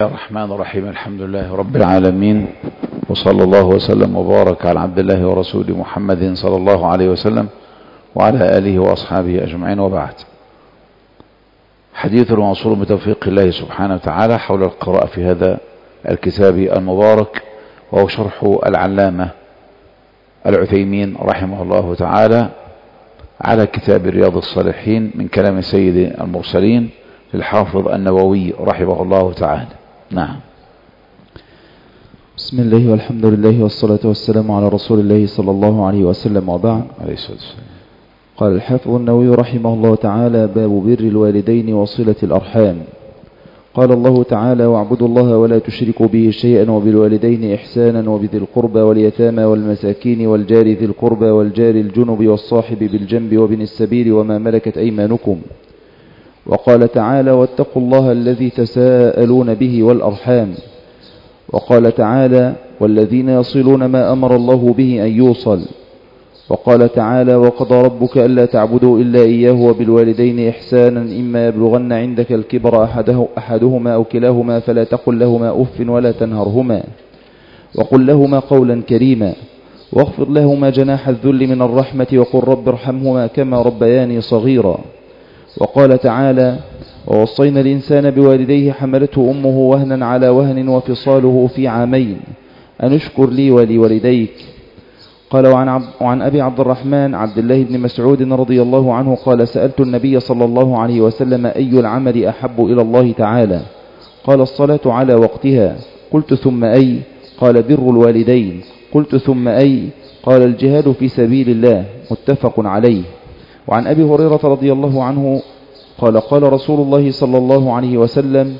الرحمن الرحيم. الحمد لله رب العالمين، وصلى الله وسلم وبارك على عبد الله ورسوله محمد صلى الله عليه وسلم وعلى آله وأصحابه أجمعين، وبعد. حديث موصول بتوفيق الله سبحانه وتعالى حول القراءة في هذا الكتاب المبارك، وهو شرح العلامة العثيمين رحمه الله تعالى على كتاب رياض الصالحين من كلام سيد المرسلين للحافظ النووي رحمه الله تعالى. نعم. بسم الله والحمد لله والصلاة والسلام على رسول الله صلى الله عليه وسلم، وبعد. عليه الصلاة والسلام. قال الحافظ النووي رحمه الله تعالى: باب بر الوالدين وصلة الأرحام. قال الله تعالى: واعبدوا الله ولا تشركوا به شيئا وبالوالدين إحسانا وبذي القربى واليتامى والمساكين والجار ذي القربى والجار الجنب والصاحب بالجنب وابن السبيل وما ملكت أيمانكم. وقال تعالى: واتقوا الله الذي تساءلون به والأرحام. وقال تعالى: والذين يصلون ما أمر الله به أن يوصل. وقال تعالى: وقضى ربك ألا تعبدوا إلا إياه وبالوالدين إحسانا إما يبلغن عندك الكبر أحدهما أو كلاهما فلا تقل لهما أف ولا تنهرهما وقل لهما قولا كريما واخفض لهما جناح الذل من الرحمة وقل رب ارحمهما كما ربياني صغيرا. وقال تعالى: ووصينا الإنسان بوالديه حملته أمه وهنا على وهن وفصاله في عامين أن اشكر لي ولوالديك. قال: وعن أبي عبد الرحمن عبد الله بن مسعود رضي الله عنه قال: سألت النبي صلى الله عليه وسلم: أي العمل أحب إلى الله تعالى؟ قال: الصلاة على وقتها. قلت: ثم أي؟ قال: بر الوالدين. قلت: ثم أي؟ قال: الجهاد في سبيل الله. متفق عليه. وعن أبي هريرة رضي الله عنه قال: قال رسول الله صلى الله عليه وسلم: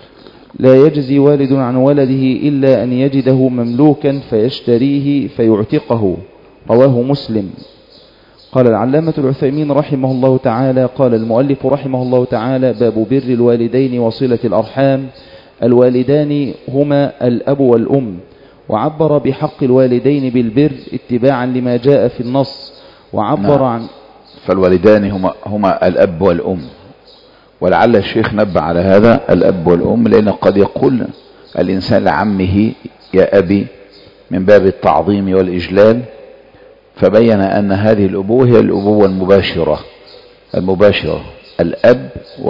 لا يجزي والد عن ولده إلا أن يجده مملوكا فيشتريه فيعتقه. رواه مسلم. قال العلامة العثيمين رحمه الله تعالى: قال المؤلف رحمه الله تعالى: باب بر الوالدين وصلة الأرحام. الوالدان هما الأب والأم، وعبر بحق الوالدين بالبر اتباعا لما جاء في النص، وعبر عن فالوالدان هما الأب والأم، ولعل الشيخ نبه على هذا الأب والأم، لأن قد يقول الإنسان لعمه يا أبي من باب التعظيم والإجلال، فبين أن هذه الأبوة هي الأبوة المباشرة الأب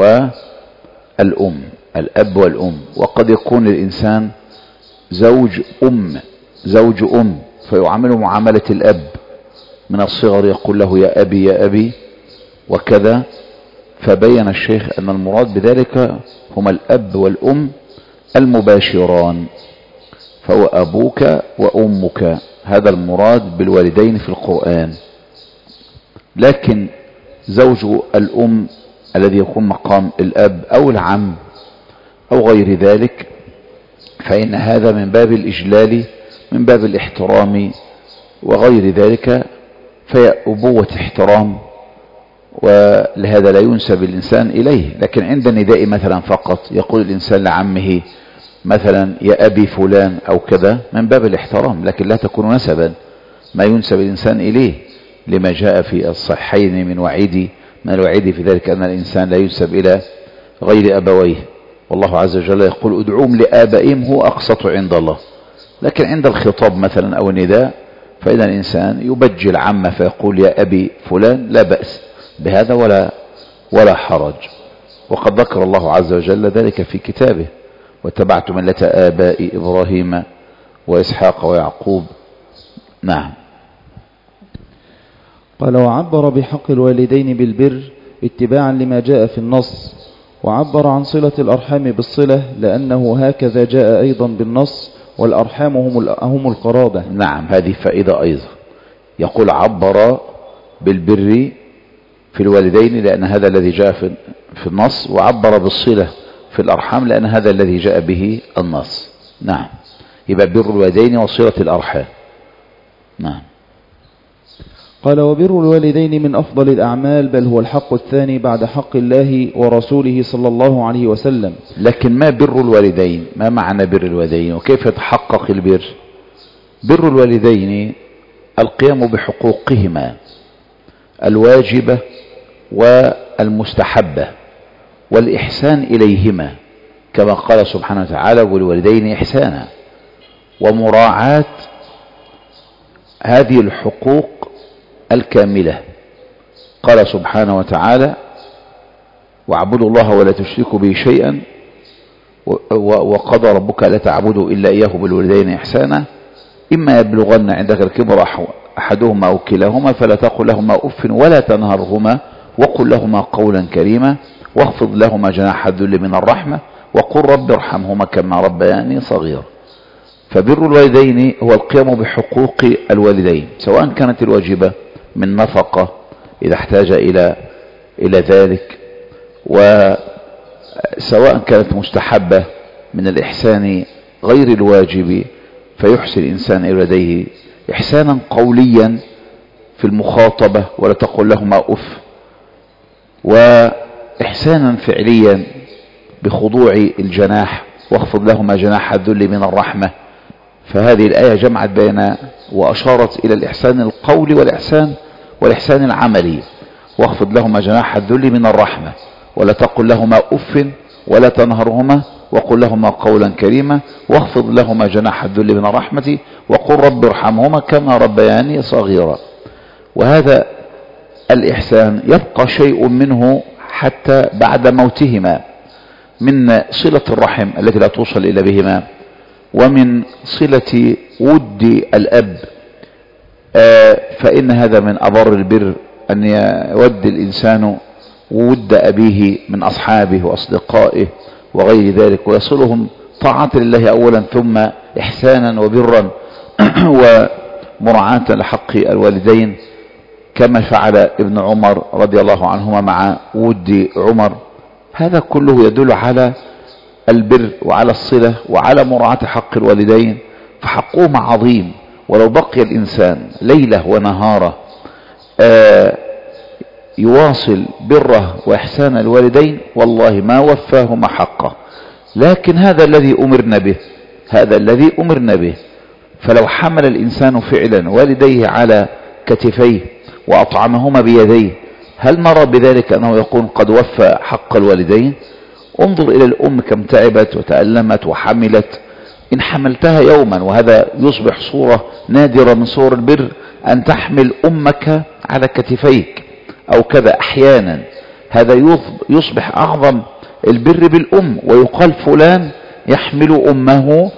والأم، الأب والأم. وقد يكون الإنسان زوج أم فيعامله معاملة الأب من الصغر، يقول له يا أبي يا أبي وكذا. فبين الشيخ أن المراد بذلك هما الأب والأم المباشران، فهو أبوك وأمك، هذا المراد بالوالدين في القرآن. لكن زوج الأم الذي يكون مقام الأب أو العم أو غير ذلك، فإن هذا من باب الإجلال، من باب الاحترام وغير ذلك، فهي أبوة احترام، ولهذا لا ينسب الإنسان إليه. لكن عند النداء مثلا فقط يقول الإنسان لعمه مثلا يا أبي فلان أو كذا من باب الاحترام، لكن لا تكون نسبا ما ينسب الإنسان إليه، لما جاء في الصحيحين من الوعيد في ذلك أن الإنسان لا ينسب إلى غير أبويه. والله عز وجل يقول: ادعوهم لآبائهم هو أقسط عند الله. لكن عند الخطاب مثلا أو النداء فإذا الإنسان يبجل عمه فيقول يا أبي فلان، لا بأس بهذا ولا حرج. وقد ذكر الله عز وجل ذلك في كتابه: واتبعت ملة آباء إبراهيم وإسحاق ويعقوب. نعم. قال: وعبر بحق الوالدين بالبر اتباعا لما جاء في النص، وعبر عن صلة الأرحام بالصلة لأنه هكذا جاء أيضا بالنص، والأرحام هم القرابة. نعم، هذه فائدة أيضا. يقول عبر بالبر في الوالدين لأن هذا الذي جاء في النص، وعبر بالصلة في الأرحام لأن هذا الذي جاء به النص. نعم، يبقى بر الوالدين وصلة الأرحام. نعم. قال: وبر الوالدين من أفضل الأعمال، بل هو الحق الثاني بعد حق الله ورسوله صلى الله عليه وسلم. لكن ما بر الوالدين؟ ما معنى بر الوالدين وكيف يتحقق البر؟ بر الوالدين القيام بحقوقهما الواجبة والمستحبة والإحسان إليهما كما قال سبحانه وتعالى والوالدين إحسانا، ومراعاة هذه الحقوق الكاملة. قال سبحانه وتعالى واعبدوا الله ولا تشركوا به شيئا وقضى ربك لا تعبدوا إلا إياه بالوالدين إحسانا إما يبلغن عندك الكبر أحدهما أو كلاهما فلا تقل لهما أف ولا تنهرهما وقل لهما قولا كريما واخفض لهما جناح الذل من الرحمة وقل رب ارحمهما كما ربياني صغيرا. فبر الوالدين هو القيام بحقوق الوالدين، سواء كانت الواجبة من نفقة إذا احتاج إلى ذلك، وسواء كانت مستحبة من الإحسان غير الواجب، فيحسن الإنسان إلى والديه إحسانا قوليا في المخاطبة ولا تقل لهما أف، وإحسانا فعليا بخضوع الجناح واخفض لهما جناح الذل من الرحمة. فهذه الآية جمعت بين وأشارت إلى الإحسان القولي والإحسان العملي. واخفض لهما جناح الذل من الرحمة ولا تقل لهما أف ولا تنهرهما وقل لهما قولا كريما واخفض لهما جناح الذل من الرحمة وقل رب ارحمهما كما ربياني صغيرا. وهذا الإحسان يبقى شيء منه حتى بعد موتهما من صلة الرحم التي لا توصل إلا بهما، ومن صلة ود الأب، فإن هذا من أبر البر أن يود الإنسان ود أبيه من أصحابه وأصدقائه وغير ذلك، ويصلهم طاعة لله أولا ثم إحسانا وبرا ومراعاة لحق الوالدين، كما فعل ابن عمر رضي الله عنهما مع ود عمر. هذا كله يدل على البر وعلى الصلة وعلى مراعاة حق الوالدين، فحقهما عظيم. ولو بقي الإنسان ليلة ونهاره يواصل بره وإحسان الوالدين والله ما وفاهما حقه، لكن هذا الذي أمرنا به. فلو حمل الإنسان فعلا والديه على كتفيه وأطعمهما بيديه، هل نرى بذلك أنه يكون قد وفى حق الوالدين؟ انظر إلى الأم كم تعبت وتألمت وحملت. إن حملتها يوما، وهذا يصبح صورة نادرة من صور البر، أن تحمل أمك على كتفيك أو كذا أحيانا، هذا يصبح أعظم البر بالأم. ويقال فلان يحمل أمه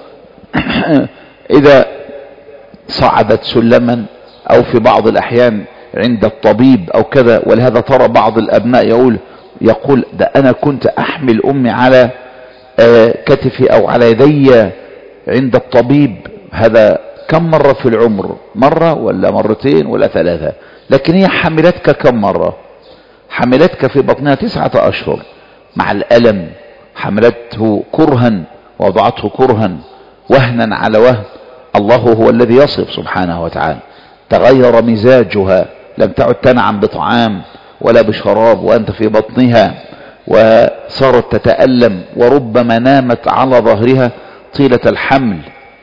إذا صعدت سلما أو في بعض الأحيان عند الطبيب أو كذا. ولهذا ترى بعض الأبناء يقول ده أنا كنت أحمل أمي على كتفي أو على يدي عند الطبيب. هذا كم مرة في العمر؟ مرة ولا مرتين ولا ثلاثة؟ لكن هي حملتك كم مرة؟ حملتك في بطنها 9 أشهر مع الألم، حملته كرها ووضعته كرها وهنا على وهن. الله هو الذي يصف سبحانه وتعالى. تغير مزاجها، لم تعد تنعم بطعام ولا بشراب وأنت في بطنها، وصارت تتألم وربما نامت على ظهرها طيلة الحمل.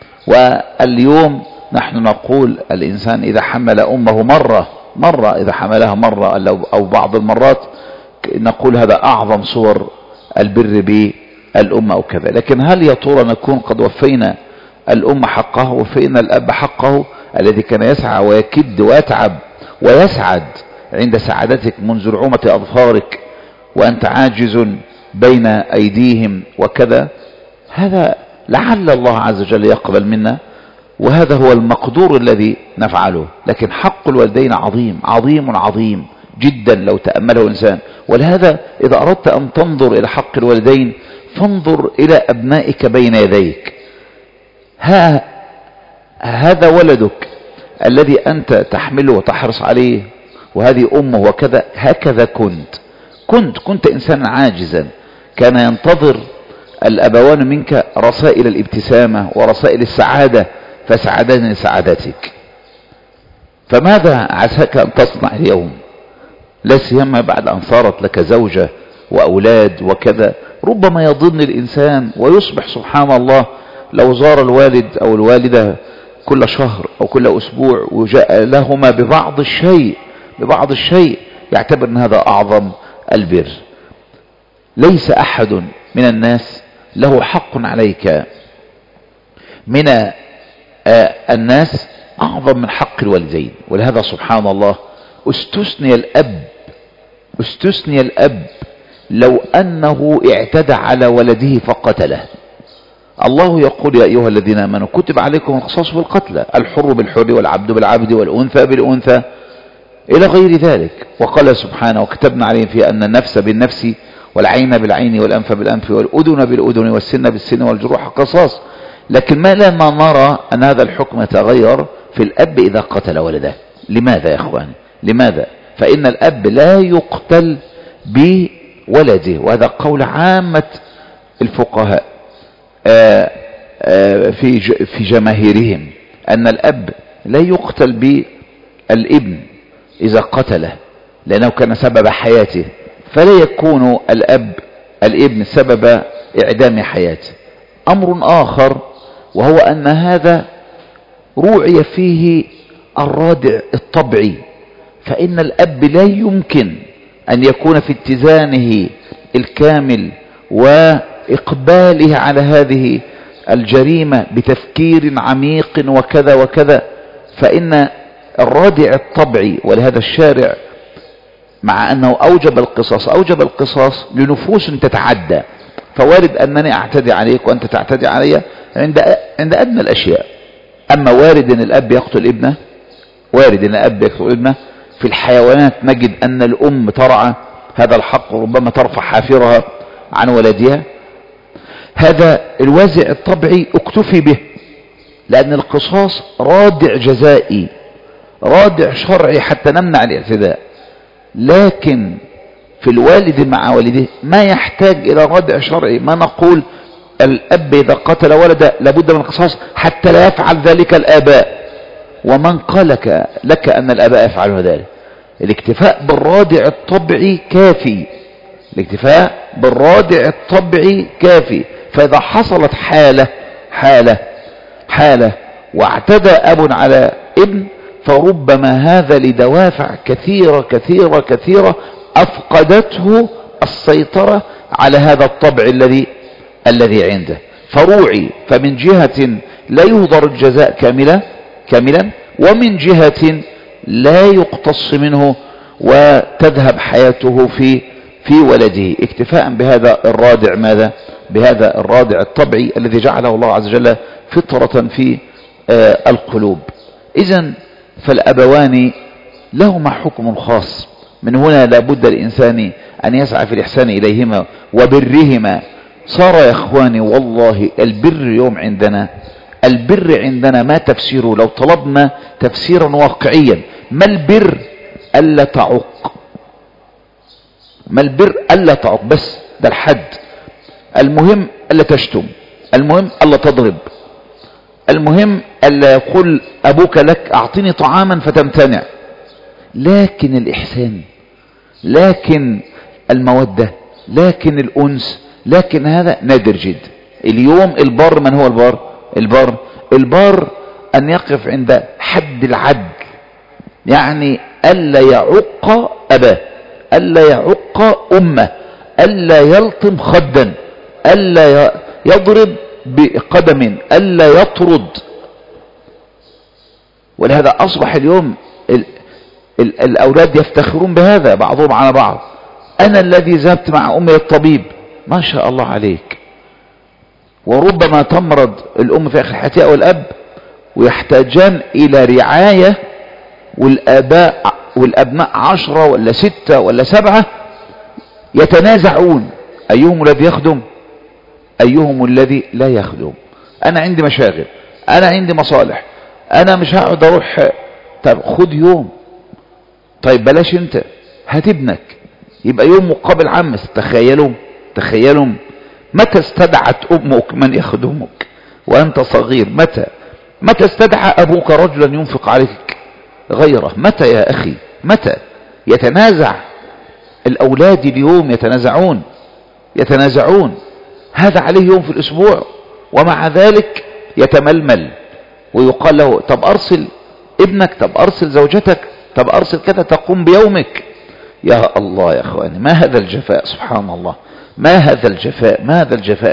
واليوم نحن نقول الإنسان إذا حمل أمه مرة إذا حملها مرة أو بعض المرات نقول هذا أعظم صور البر بالأمة أو كذا. لكن هل يا ترى نكون قد وفينا الأم حقه وفينا الأب حقه الذي كان يسعى ويكد ويتعب ويسعد عند سعادتك منذ رعومة أظفارك وأنت عاجز بين أيديهم وكذا؟ هذا لعل الله عز وجل يقبل منا، وهذا هو المقدور الذي نفعله. لكن حق الوالدين عظيم عظيم عظيم جدا لو تأمله الإنسان. ولهذا إذا أردت أن تنظر إلى حق الوالدين فانظر إلى أبنائك بين يديك. هذا ولدك الذي أنت تحمله وتحرص عليه، وهذه أمه وكذا. هكذا كنت إنسانا عاجزا، كان ينتظر الأبوان منك رسائل الابتسامة ورسائل السعادة، فسعدني سعادتك. فماذا عساك أن تصنع اليوم؟ لا سيما بعد أن صارت لك زوجة وأولاد وكذا. ربما يظن الإنسان ويصبح سبحان الله لو زار الوالد أو الوالدة كل شهر أو كل أسبوع وجاء لهما ببعض الشيء يعتبر أن هذا أعظم البر. ليس أحد من الناس له حق عليك من الناس أعظم من حق الوالدين. ولهذا سبحان الله استثني الأب لو أنه اعتدى على ولده فقتله. الله يقول يا أيها الذين آمنوا كتب عليكم القصاص في القتلى، الحر بالحر والعبد بالعبد والأنثى بالأنثى إلى غير ذلك. وقال سبحانه وكتبنا عليهم في أن النفس بالنفس والعين بالعين والأنف بالأنف والأذن بالأذن والسن بالسن والجروح قصاص. لكن ما لما نرى أن هذا الحكم تغير في الأب إذا قتل ولده. لماذا يا أخواني؟ لماذا؟ فإن الأب لا يقتل بولده، وهذا قول عامة الفقهاء في جماهيرهم، أن الأب لا يقتل بالابن إذا قتله لأنه كان سبب حياته، فلا يكون الابن سبب إعدام حياته. أمر آخر وهو أن هذا روعي فيه الرادع الطبعي، فإن الأب لا يمكن أن يكون في اتزانه الكامل وإقباله على هذه الجريمة بتفكير عميق وكذا وكذا، فإن الرادع الطبعي. ولهذا الشارع مع أنه أوجب القصاص لنفوس تتعدى، فوارد أنني أعتدي عليك وأنت تعتدي علي عند أدنى الأشياء. أما وارد أن الأب يقتل ابنه، في الحيوانات نجد أن الأم ترعى هذا الحق، ربما ترفع حافرها عن ولدها. هذا الوازع الطبعي اكتفي به، لأن القصاص رادع جزائي، رادع شرعي حتى نمنع الاعتداء. لكن في الوالد مع والده ما يحتاج إلى رادع شرعي، ما نقول الأب إذا قتل ولده لابد من القصاص حتى لا يفعل ذلك الآباء. ومن قال لك أن الآباء يفعلون ذلك؟ الاكتفاء بالرادع الطبعي كافي. فإذا حصلت حالة واعتدى أب على ابن، فربما هذا لدوافع كثيرة أفقدته السيطرة على هذا الطبع الذي عنده، فروعي. فمن جهة لا يهدر الجزاء كاملا، ومن جهة لا يقتص منه وتذهب حياته في ولده، اكتفاء بهذا الرادع. ماذا؟ بهذا الرادع الطبعي الذي جعله الله عز وجل فطرة في القلوب. إذن فالأبوان لهما حكم خاص. من هنا لابد الإنسان أن يسعى في الإحسان إليهما وبرهما. صار يا إخواني والله البر عندنا ما تفسيره؟ لو طلبنا تفسيرا واقعيا، ما البر؟ ألا تعق بس، ده الحد. المهم ألا تشتم، المهم ألا تضرب، المهم ألا يقول أبوك لك أعطني طعاما فتمتنع. لكن الإحسان، لكن المودة، لكن الأنس، لكن هذا نادر جدا. اليوم البر، من هو البر أن يقف عند حد العدل، يعني ألا يعق أباه، ألا يعق أمه، ألا يلطم خدا، ألا يضرب بقدم، ألا يطرد. ولهذا أصبح اليوم الأولاد يفتخرون بهذا بعضهم على بعض. أنا الذي ذهبت مع أمي الطبيب، ما شاء الله عليك. وربما تمرض الأم في آخر حياتها والأب ويحتاجان إلى رعاية، والآباء والأبناء 10 ولا 6 ولا 7 يتنازعون أيهم الذي يخدم، أيهم الذي لا يخدم. أنا عندي مشاغل، أنا عندي مصالح، أنا مش هقعد أروح. طيب خد يوم، طيب بلاش أنت، هات ابنك، يبقى يوم مقابل عمس. تخيلوا متى استدعت أمك من يخدمك وأنت صغير؟ متى استدعى أبوك رجلا ينفق عليك غيره؟ متى يا أخي؟ متى يتنازع الأولاد اليوم؟ يتنازعون. هذا عليه يوم في الأسبوع، ومع ذلك يتململ ويقال له طب أرسل ابنك، طب أرسل زوجتك، طب أرسل كذا، تقوم بيومك. يا الله يا أخواني، ما هذا الجفاء؟ سبحان الله، ما هذا الجفاء.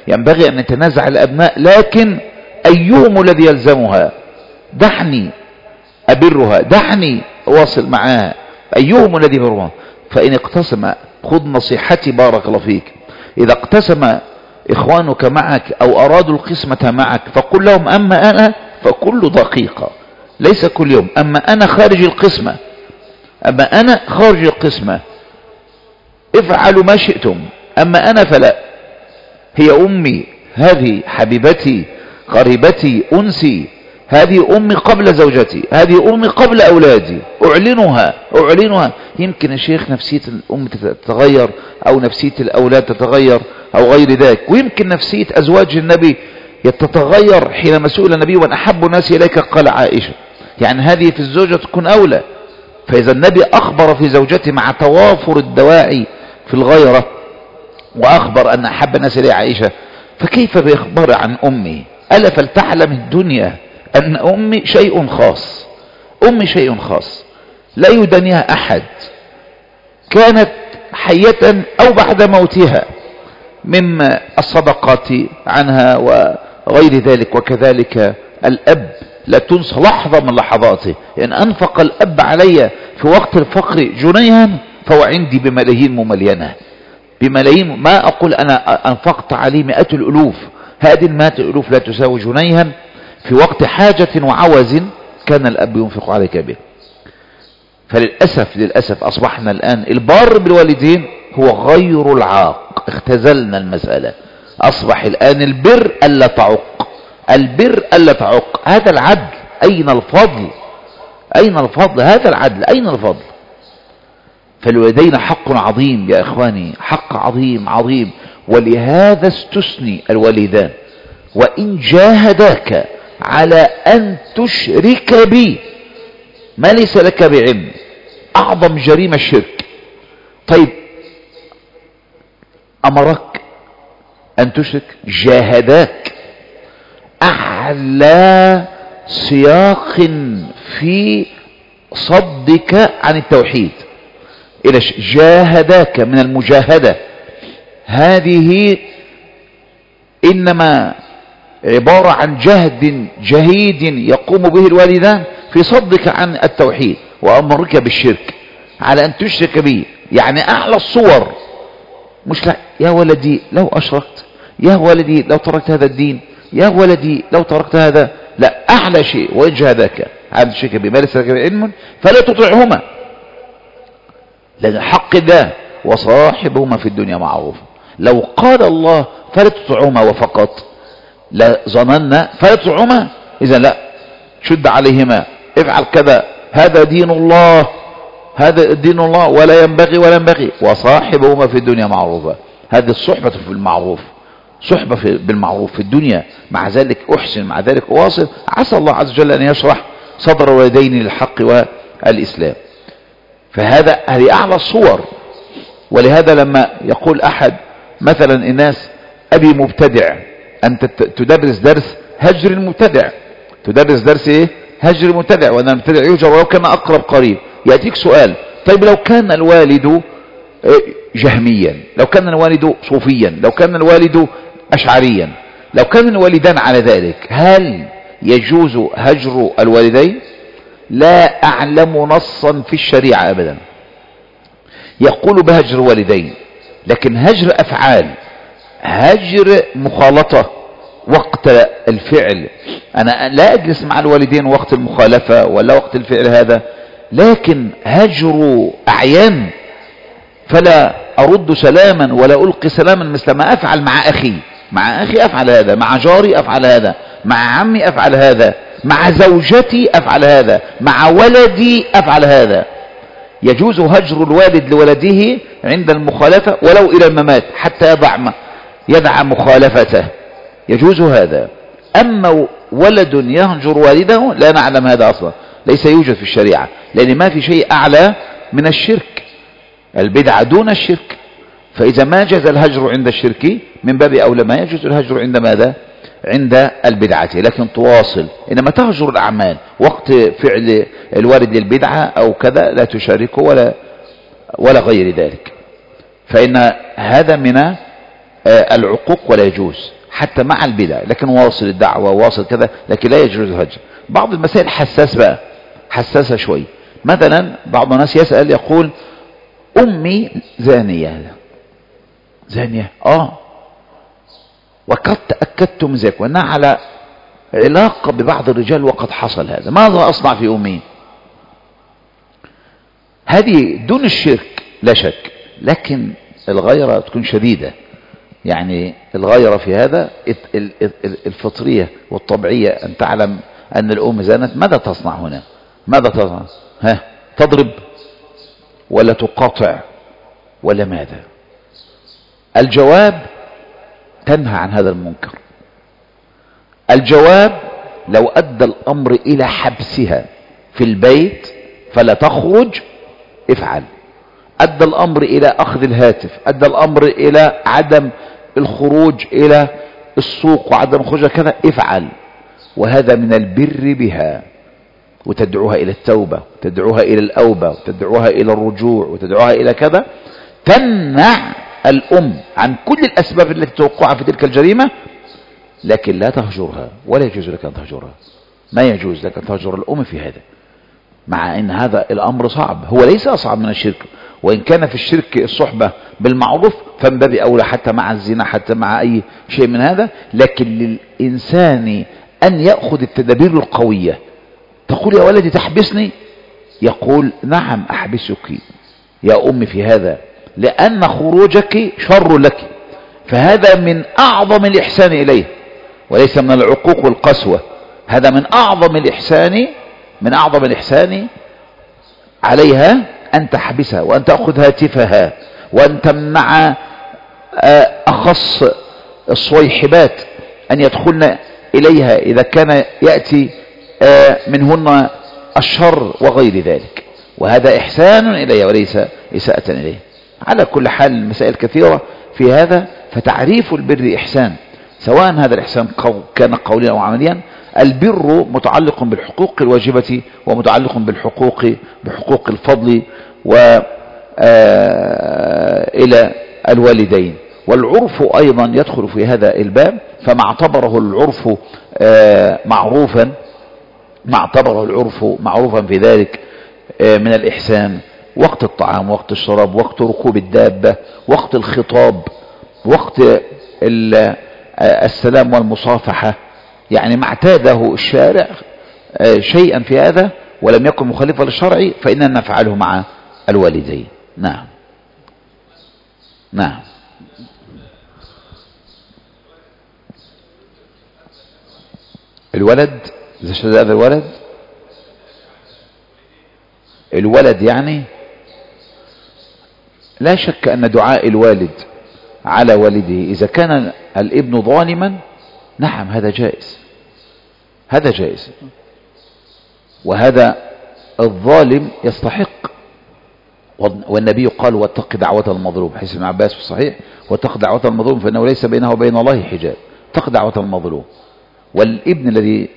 ينبغي أن يتنازع الأبناء، لكن أيهم الذي يلزمها؟ دعني أبرها، دعني أواصل معها، أيهم الذي يبرها؟ فإن اقتسم، خذ نصيحتي بارك الله فيك، إذا اقتسم إخوانك معك أو أرادوا القسمة معك فقل لهم أما أنا فكل دقيقة، ليس كل يوم، أما أنا خارج القسمة، أما أنا خارج القسمة، افعلوا ما شئتم، أما أنا فلا. هي أمي، هذه حبيبتي قريبتي أنسي، هذه أمي قبل زوجتي، هذه أمي قبل أولادي، أعلنها. يمكن يا شيخ نفسية الأم تتغير أو نفسية الأولاد تتغير أو غير ذلك، ويمكن نفسية أزواج النبي تتغير. حينما سئل النبي من أحب الناس إليك قال عائشة، يعني هذه في الزوجة تكون أولى. فإذا النبي أخبر في زوجته مع توافر الدواعي في الغيرة، وأخبر أن أحب الناس إليه عائشة، فكيف بيخبر عن أمي؟ ألا فلتعلم الدنيا أن أمي شيء خاص، أمي شيء خاص لا يدنيها أحد، كانت حية أو بعد موتها، مما الصدقات عنها وغير ذلك. وكذلك الأب لا تنسى لحظة من لحظاته، إن أنفق الأب علي في وقت الفقر جنيها فهو عندي بملايين مملينة، بملايين. ما أقول أنا أنفقت عليه مئات الألوف، هذه المئات الألوف لا تساوي جنيها في وقت حاجة وعوز كان الأب ينفق عليك به. فللأسف أصبحنا الآن البار بالوالدين هو غير العاق، اختزلنا المسألة، أصبح الآن البر ألا تعق، البر ألا تعق. هذا العدل، أين الفضل؟ أين الفضل؟ هذا العدل، أين الفضل؟ فالوالدين حق عظيم يا إخواني، حق عظيم عظيم. ولهذا استثني الوالدان، وإن جاهداك على أن تشرك بي ما ليس لك بعلم، أعظم جريمة الشرك. طيب أمرك أن تشرك، جاهداك، أعلى سياق في صدك عن التوحيد، إلى جاهداك من المجاهدة، هذه إنما عبارة عن جهد جهيد يقوم به الوالدان في صدك عن التوحيد وأمرك بالشرك على أن تشرك به. يعني أعلى الصور، مش لا يا ولدي لو أشركت، يا ولدي لو تركت هذا الدين، يا ولدي لو تركت هذا، لا، أعلى شيء وإن جاهداك على الشرك به ما ليس لك بعلم فلا تطعهما، لأن حق الله وصاحبهما في الدنيا معروفا. لو قال الله فلا تطعهما وفقط لا ظننا فلا تطعهما، إذا لا، شد عليهما، افعل كذا، هذا دين الله، هذا دين الله ولا ينبغي ولا ينبغي، وصاحبهما في الدنيا معروفا. هذه الصحبة في المعروف، صحبة بالمعروف في الدنيا، مع ذلك أحسن، مع ذلك أواصل. عسى الله عز وجل أن يشرح صدر والدين للحق والإسلام. هذه أعلى الصور. ولهذا لما يقول أحد مثلا الناس أبي مبتدع، أنت تدرس درس هجر المبتدع، تدرس درس إيه؟ هجر المبتدع، وأن المبتدع يهجر ولو كان أقرب قريب. يأتيك سؤال، طيب لو كان الوالد جهميا، لو كان الوالد صوفيا، لو كان الوالد أشعريا، لو كان الوالدان على ذلك، هل يجوز هجر الوالدين؟ لا أعلم نصا في الشريعة أبدا يقول بهجر الوالدين، لكن هجر أفعال، هجر مخالطة وقت الفعل. أنا لا أجلس مع الوالدين وقت المخالفة ولا وقت الفعل هذا، لكن هجر أعيان، فلا أرد سلاما ولا ألقي سلاما مثل ما أفعل مع أخي، مع أخي أفعل هذا، مع جاري أفعل هذا، مع عمي أفعل هذا، مع زوجتي أفعل هذا، مع ولدي أفعل هذا. يجوز هجر الوالد لولده عند المخالفة ولو إلى الممات حتى يدع مخالفته، يجوز هذا. أما ولد يهجر والده لا نعلم هذا أصلا، ليس يوجد في الشريعة، لأن ما في شيء أعلى من الشرك، البدعة دون الشرك. فإذا ما جاز الهجر عند الشرك من باب أولى ما يجوز الهجر عند ماذا؟ عند البدعة. لكن تواصل، إنما تهجر الأعمال وقت فعل الوارد للبدعة أو كذا لا تشاركه ولا غير ذلك، فإن هذا من العقوق ولا يجوز. حتى مع البدع، لكن واصل الدعوة واصل كذا، لكن لا يجوز الهجر. بعض المسائل حساس بقى، حساسة شوي. مثلا بعض الناس يسأل يقول أمي زانية. زانية وقد تأكدت من ذلك وأنها على علاقة ببعض الرجال وقد حصل هذا، ماذا أصنع في أمي؟ هذه دون الشرك لا شك، لكن الغيرة تكون شديدة. يعني الغيرة في هذا الفطرية والطبيعية أن تعلم أن الأم زانت، ماذا تصنع هنا؟ ماذا تصنع؟ تضرب ولا تقاطع ولا ماذا؟ الجواب تنهى عن هذا المنكر. الجواب لو أدى الأمر إلى حبسها في البيت فلا تخرج، افعل. أدى الأمر إلى أخذ الهاتف، أدى الأمر إلى عدم الخروج إلى السوق وعدم الخروج كذا، افعل. وهذا من البر بها، وتدعوها إلى التوبة، وتدعوها إلى الأوبة، وتدعوها إلى الرجوع، وتدعوها إلى كذا. تمنع الأم عن كل الأسباب التي توقعها في تلك الجريمة، لكن لا تهجرها، ولا يجوز لك أن تهجرها. ما يجوز لك أن تهجر الأم في هذا، مع أن هذا الأمر صعب. هو ليس أصعب من الشرك، وإن كان في الشرك الصحبة بالمعروف فمن باب أولى، حتى مع الزنا، حتى مع أي شيء من هذا. لكن للإنسان أن يأخذ التدابير القوية. تقول يا ولدي تحبسني، يقول نعم أحبسك يا أمي في هذا، لأن خروجك شر لك. فهذا من أعظم الإحسان إليه، وليس من العقوق والقسوة. هذا من أعظم الإحسان، من أعظم الإحسان عليها أن تحبسها، وأن تأخذ هاتفها، وأن تمنع أخص الصويحبات أن يدخلن إليها إذا كان يأتي منهن الشر وغير ذلك. وهذا إحسان إليها وليس إساءة إليه. على كل حال المسائل كثيرة في هذا، فتعريف البر إحسان، سواء هذا الإحسان كان قوليا أو عمليا. البر متعلق بالحقوق الواجبة، ومتعلق بحقوق الفضل إلى الوالدين. والعرف أيضا يدخل في هذا الباب، فما اعتبره العرف معروفا في ذلك من الإحسان: وقت الطعام، وقت الشراب، وقت ركوب الدابة، وقت الخطاب، وقت السلام والمصافحة. يعني ما اعتاده الشارع شيئا في هذا ولم يكن مخالفا للشرع فإننا نفعله مع الوالدين. نعم. الولد إذا شد هذا الولد يعني لا شك أن دعاء الوالد على والده إذا كان الابن ظالما، نعم هذا جائز، وهذا الظالم يستحق. والنبي قال واتق دعوة المظلوم، حديث ابن عباس في الصحيح: واتق دعوة المظلوم فإنه ليس بينه وبين الله حجاب. اتق دعوة المظلوم. والابن الذي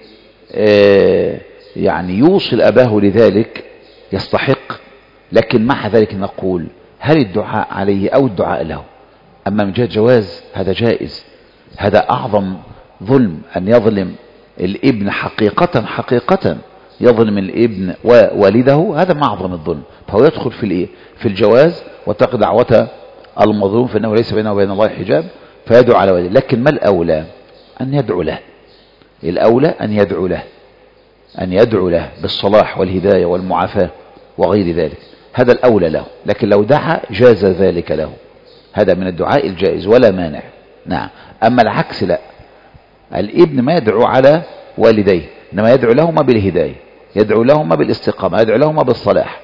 يعني يوصل أباه لذلك يستحق، لكن مع ذلك نقول هل الدعاء عليه أو الدعاء له؟ أما من جهة جواز هذا جائز. هذا أعظم ظلم أن يظلم الابن حقيقة يظلم الابن ووالده، هذا من أعظم الظلم. فهو يدخل في الجواز: واتق دعوة المظلوم فإنه ليس بينه وبين الله حجاب، فيدعو على والده. لكن ما الأولى؟ أن يدعو له. الأولى أن يدعو له بالصلاح والهداية والمعافاة وغير ذلك، هذا الأولى له. لكن لو دعا جاز ذلك له، هذا من الدعاء الجائز ولا مانع. نعم. أما العكس لا، الابن ما يدعو على والديه، إنما يدعو لهما بالهداية، يدعو لهما بالاستقامة، يدعو لهما بالصلاح.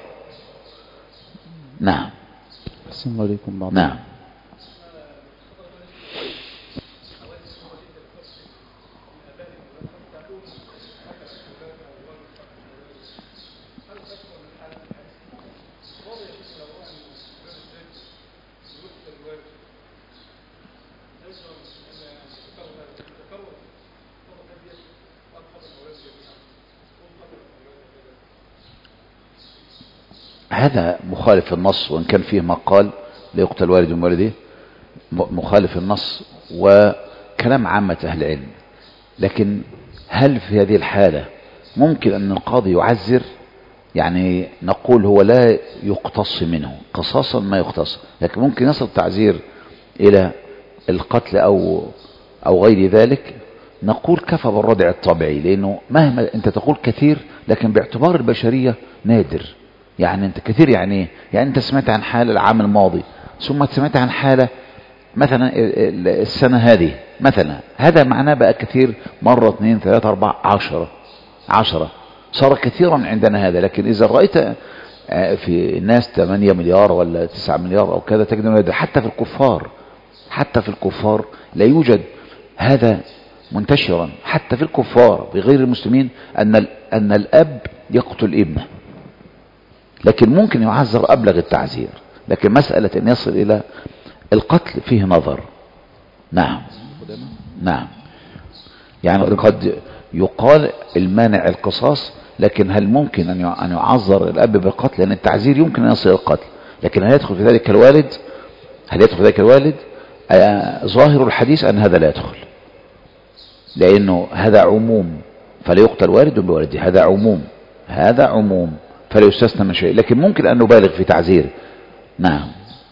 نعم. السلام عليكم. نعم. هذا مخالف النص، وإن كان فيه مقال لا يقتل والد من والده، مخالف النص. كلام عامة أهل العلم. لكن هل في هذه الحالة ممكن أن القاضي يعزر؟ يعني نقول هو لا يقتص منه قصاصا ما يقتص، لكن ممكن يصل التعزير إلى القتل أو غير ذلك. نقول كفى بالردع الطبيعي، لأنه مهما أنت تقول كثير لكن باعتبار البشرية نادر. يعني أنت كثير يعني أنت سمعت عن حالة العام الماضي، ثم سمعت عن حالة مثلا السنة هذه مثلا، هذا معناه بقى كثير، مرة 2 3 4 10 صار كثيرا عندنا هذا. لكن إذا رأيت في الناس 8 مليار ولا 9 مليار أو كذا، تجد حتى في الكفار لا يوجد هذا منتشرا، حتى في الكفار بغير المسلمين، أن الأب يقتل ابنه. لكن ممكن يعذر أبلغ التعذير، لكن مسألة أن يصل إلى القتل فيه نظر. نعم يعني قد يقال المانع القصاص، لكن هل ممكن أن يعذر الأب بالقتل؟ لأن التعذير يمكن أن يصل إلى القتل، لكن هل يدخل في ذلك الوالد؟ ظاهر الحديث أن هذا لا يدخل، لأنه هذا عموم، فلا يقتل والد بولده، هذا عموم فلا يستثنى من شيء، لكن ممكن أن نبالغ في تعزير. نعم.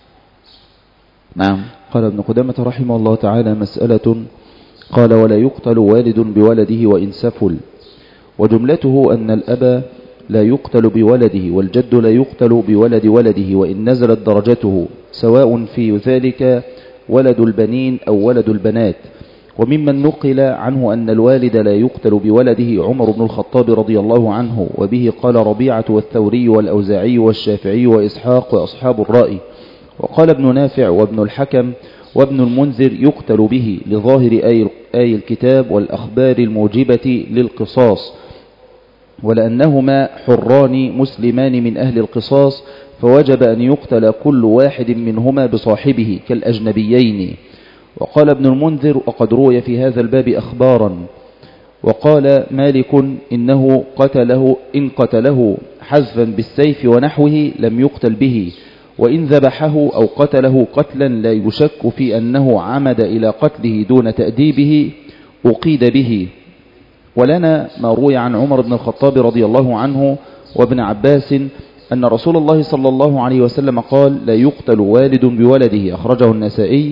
قال ابن قدامة رحمه الله تعالى: مسألة. قال: ولا يقتل والد بولده وإن سفل. وجملته أن الأب لا يقتل بولده، والجد لا يقتل بولد ولده وإن نزلت درجته، سواء في ذلك ولد البنين أو ولد البنات. وممن نقل عنه أن الوالد لا يقتل بولده عمر بن الخطاب رضي الله عنه، وبه قال ربيعة والثوري والأوزاعي والشافعي وإسحاق وأصحاب الرأي. وقال ابن نافع وابن الحكم وابن المنذر يقتل به، لظاهر آي الكتاب والأخبار الموجبة للقصاص، ولأنهما حران مسلمان من أهل القصاص، فوجب أن يقتل كل واحد منهما بصاحبه كالأجنبيين. وقال ابن المنذر: وقد روي في هذا الباب أخبارا. وقال مالك: إنه إن قتله حذفا بالسيف ونحوه لم يقتل به، وإن ذبحه أو قتله قتلا لا يشك في أنه عمد إلى قتله دون تأديبه أقيد به. ولنا ما روي عن عمر بن الخطاب رضي الله عنه وابن عباس أن رسول الله صلى الله عليه وسلم قال: لا يقتل والد بولده. أخرج النسائي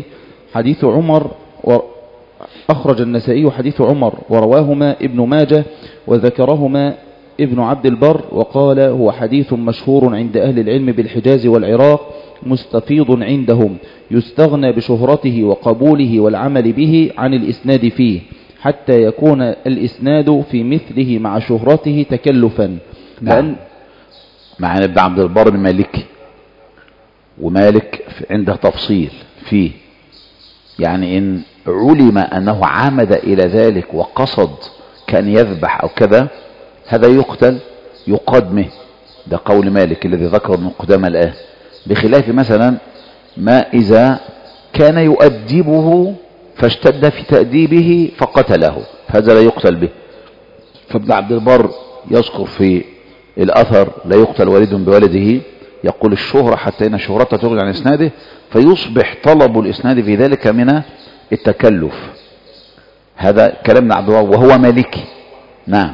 حديث عمر ورواهما ابن ماجه وذكرهما ابن عبد البر، وقال: هو حديث مشهور عند أهل العلم بالحجاز والعراق، مستفيض عندهم، يستغنى بشهرته وقبوله والعمل به عن الإسناد فيه، حتى يكون الإسناد في مثله مع شهرته تكلفا. نعم. مع ابن عبد البر المالكي، ومالك عنده تفصيل فيه، يعني إن علم أنه عمد إلى ذلك وقصد كأن يذبح أو كذا، هذا يقتل يقدمه. ده قول مالك الذي ذكر ابن قدامة الآن، بخلاف مثلا ما إذا كان يؤدبه فاشتد في تأديبه فقتله، هذا لا يقتل به. فابن عبد البر يذكر في الأثر: لا يقتل والد بولده، يقول الشهرة حتى إن شهرته تغني عن إسناده، فيصبح طلب الإسناد في ذلك من التكلف. هذا كلام ابن عبد البر وهو مالكي. نعم.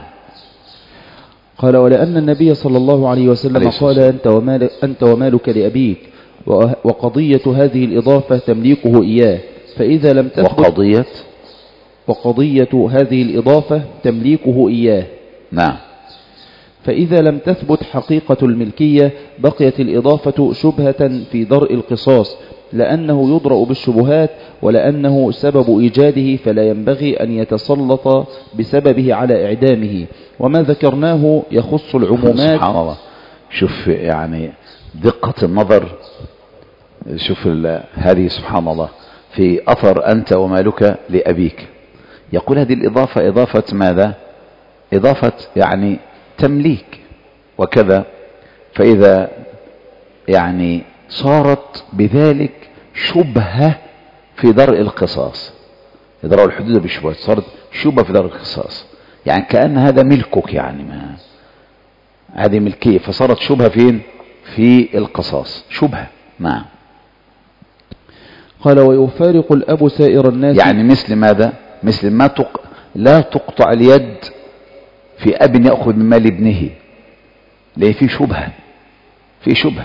قال: ولأن النبي صلى الله عليه وسلم قال: أنت ومالك لأبيك، وقضية هذه الإضافة تمليكه إياه، فإذا لم تثبت وقضية هذه الإضافة تمليكه إياه. نعم. فإذا لم تثبت حقيقة الملكية بقيت الإضافة شبهة في درء القصاص، لأنه يضرأ بالشبهات، ولأنه سبب إيجاده، فلا ينبغي أن يتسلط بسببه على إعدامه. وما ذكرناه يخص العمومات. سبحان الله، شوف يعني دقة النظر. شوف هذه سبحان الله في أثر أنت ومالك لأبيك، يقول هذه الإضافة إضافة ماذا؟ إضافة يعني تمليك وكذا، فإذا يعني صارت بذلك شبهة في درء القصاص، إدراء الحدود بالشبهات، صارت شبهة في درء القصاص، يعني كأن هذا ملكك، يعني ما هذه ملكية، فصارت شبهة فين؟ في القصاص، شبهة. نعم. قال ويفارق الأب سائر الناس. يعني مثل ماذا؟ مثل ما لا تقطع اليد في أب يأخذ من مال ابنه، ليه؟ في شبهة، في شبهة.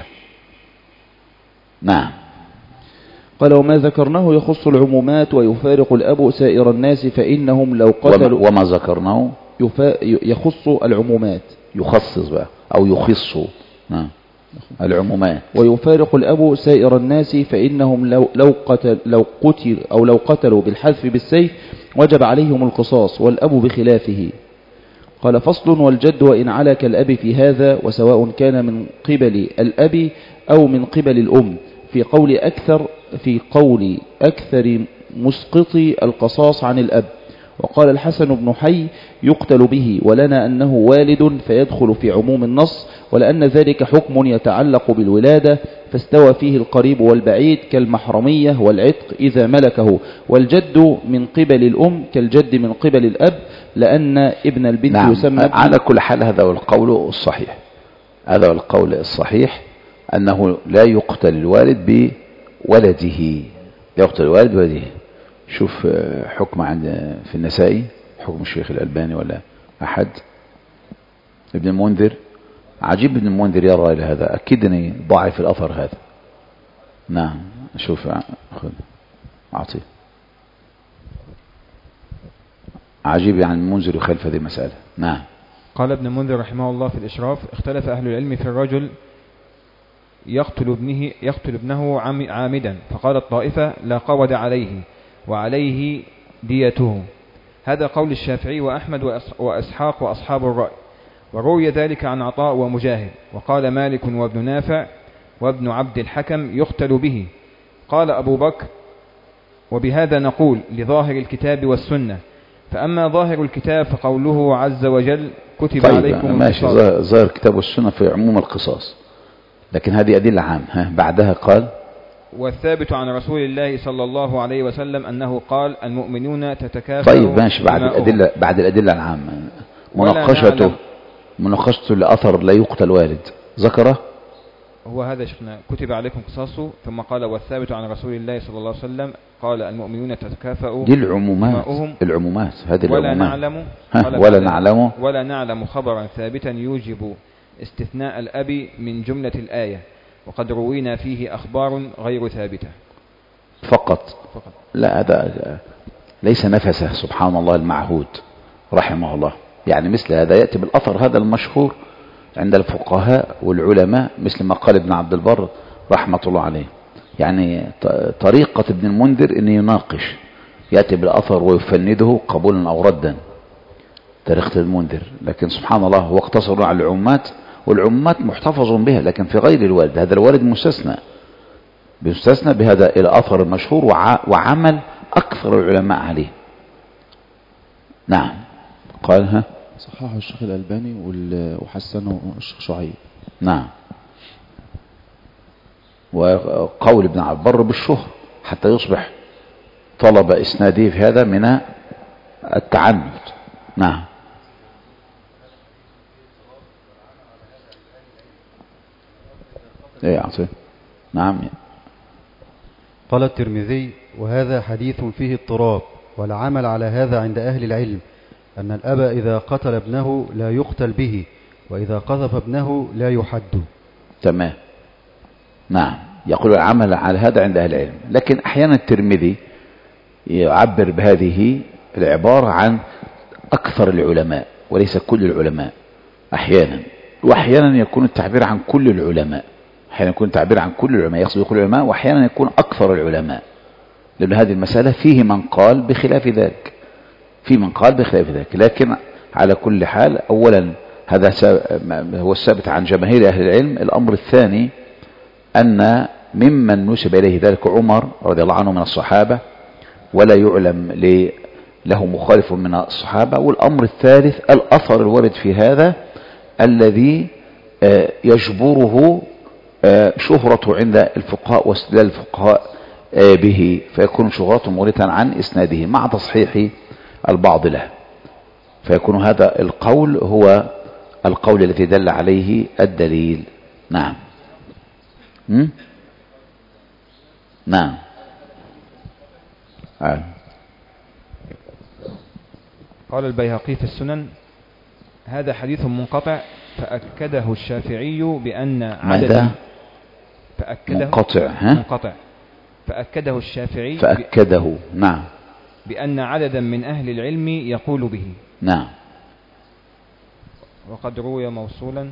نعم. قال وما ذكرناه يخص العمومات ويفارق الأب سائر الناس فإنهم لو قتلوا. وما ذكرناه يخص العمومات، يخصص بقى أو يخص. نعم. العمومات. ويفارق الأب سائر الناس فإنهم لو قتلوا بالحذف بالسيف وجب عليهم القصاص والأب بخلافه. قال فصل والجد وإن علا كالأب في هذا وسواء كان من قبل الأب أو من قبل الأم في قول أكثر مسقطي القصاص عن الأب. وقال الحسن بن حي يقتل به ولنا أنه والد فيدخل في عموم النص ولأن ذلك حكم يتعلق بالولادة فاستوى فيه القريب والبعيد كالمحرمية والعتق إذا ملكه. والجد من قبل الأم كالجد من قبل الأب لأن ابن البنت نعم. يسمى على كل حال هذا هو القول الصحيح، هذا هو القول الصحيح أنه لا يقتل الوالد بولده، لا يقتل الوالد بولده. شوف حكم عند في النسائي، حكم الشيخ الألباني ولا أحد، ابن المنذر. عجيب ابن المنذر يرى إلى هذا، أكدني ضعف الأثر هذا. نعم. شوف خذ أعطيه. عجيب يعني المنذر يخالف هذه المسألة. نعم. قال ابن المنذر رحمه الله في الإشراف اختلف أهل العلم في الرجل يقتل ابنه عامدا، فقال الطائفة لا قود عليه وعليه ديته. هذا قول الشافعي وأحمد وأسحاق وأصحاب الرأي، وروي ذلك عن عطاء ومجاهد. وقال مالك وابن نافع وابن عبد الحكم يقتل به. قال أبو بكر وبهذا نقول لظاهر الكتاب والسنة، فأما ظاهر الكتاب فقوله عز وجل كتب عليكم ماشي. ظاهر الكتاب والسنة في عموم القصاص، لكن هذه أدلة عامة. بعدها قال والثابت عن رسول الله صلى الله عليه وسلم أنه قال المؤمنون تتكافأ. طيب ماشي. بعد الأدلة العامة مناقشته لأثر لا يقتل والد ذكره. هو هذا شيخنا كتب عليكم قصاصه، ثم قال والثابت عن رسول الله صلى الله عليه وسلم قال المؤمنون تتكافأ. دي العمومات هذه ولا نعلم خبرا ثابتا يوجب استثناء الأب من جملة الآية، وقد روينا فيه أخبار غير ثابتة فقط. لا هذا ليس نفسه سبحان الله المعهود رحمه الله. يعني مثل هذا يأتي بالأثر هذا المشهور عند الفقهاء والعلماء، مثل ما قال ابن عبد البر رحمة الله عليه. يعني طريقة ابن المنذر أن يناقش، يأتي بالأثر ويفنده قبولا أو ردا، طريقة المنذر. لكن سبحان الله هو اقتصر على العمات، والعمات محتفظ بها، لكن في غير الوالد. هذا الوالد مستثنى بهذا الأثر المشهور وعمل أكثر العلماء عليه. نعم. قالها صححه الشيخ الألباني وحسنه الشيخ شعيب. نعم. وقول ابن عبد البر بالشهر حتى يصبح طلب إسناده في هذا من التعنت. نعم. ايه عصير. نعم. قال الترمذي وهذا حديث فيه اضطراب، والعمل على هذا عند أهل العلم أن الأب إذا قتل ابنه لا يقتل به، وإذا قذف ابنه لا يحد. تمام. نعم. يقول العمل على هذا عند أهل العلم، لكن أحيانا الترمذي يعبر بهذه العبارة عن أكثر العلماء وليس كل العلماء أحيانا، وأحيانا يكون التعبير عن كل العلماء. أحيانا يكون التعبير عن كل العلماء يقصد كل العلماء، وأحيانا يكون أكثر العلماء، لأن هذه المسألة فيه من قال بخلاف ذلك، لكن على كل حال أولا هذا هو الثابت عن جماهير أهل العلم. الأمر الثاني أن ممن نسب إليه ذلك عمر رضي الله عنه من الصحابة، ولا يعلم له مخالف من الصحابة. والأمر الثالث الأثر الوارد في هذا الذي يجبره شهرته عند الفقهاء واستدلال الفقهاء به، فيكون شهرته مورثا عن إسناده مع تصحيح البعض له، فيكون هذا القول هو القول الذي دل عليه الدليل. نعم. نعم. قال البيهقي في السنن: هذا حديث منقطع فأكده الشافعي بأن عددا منقطع فأكده الشافعي نعم بأن عددا من أهل العلم يقول به. نعم. وقد روي موصولا.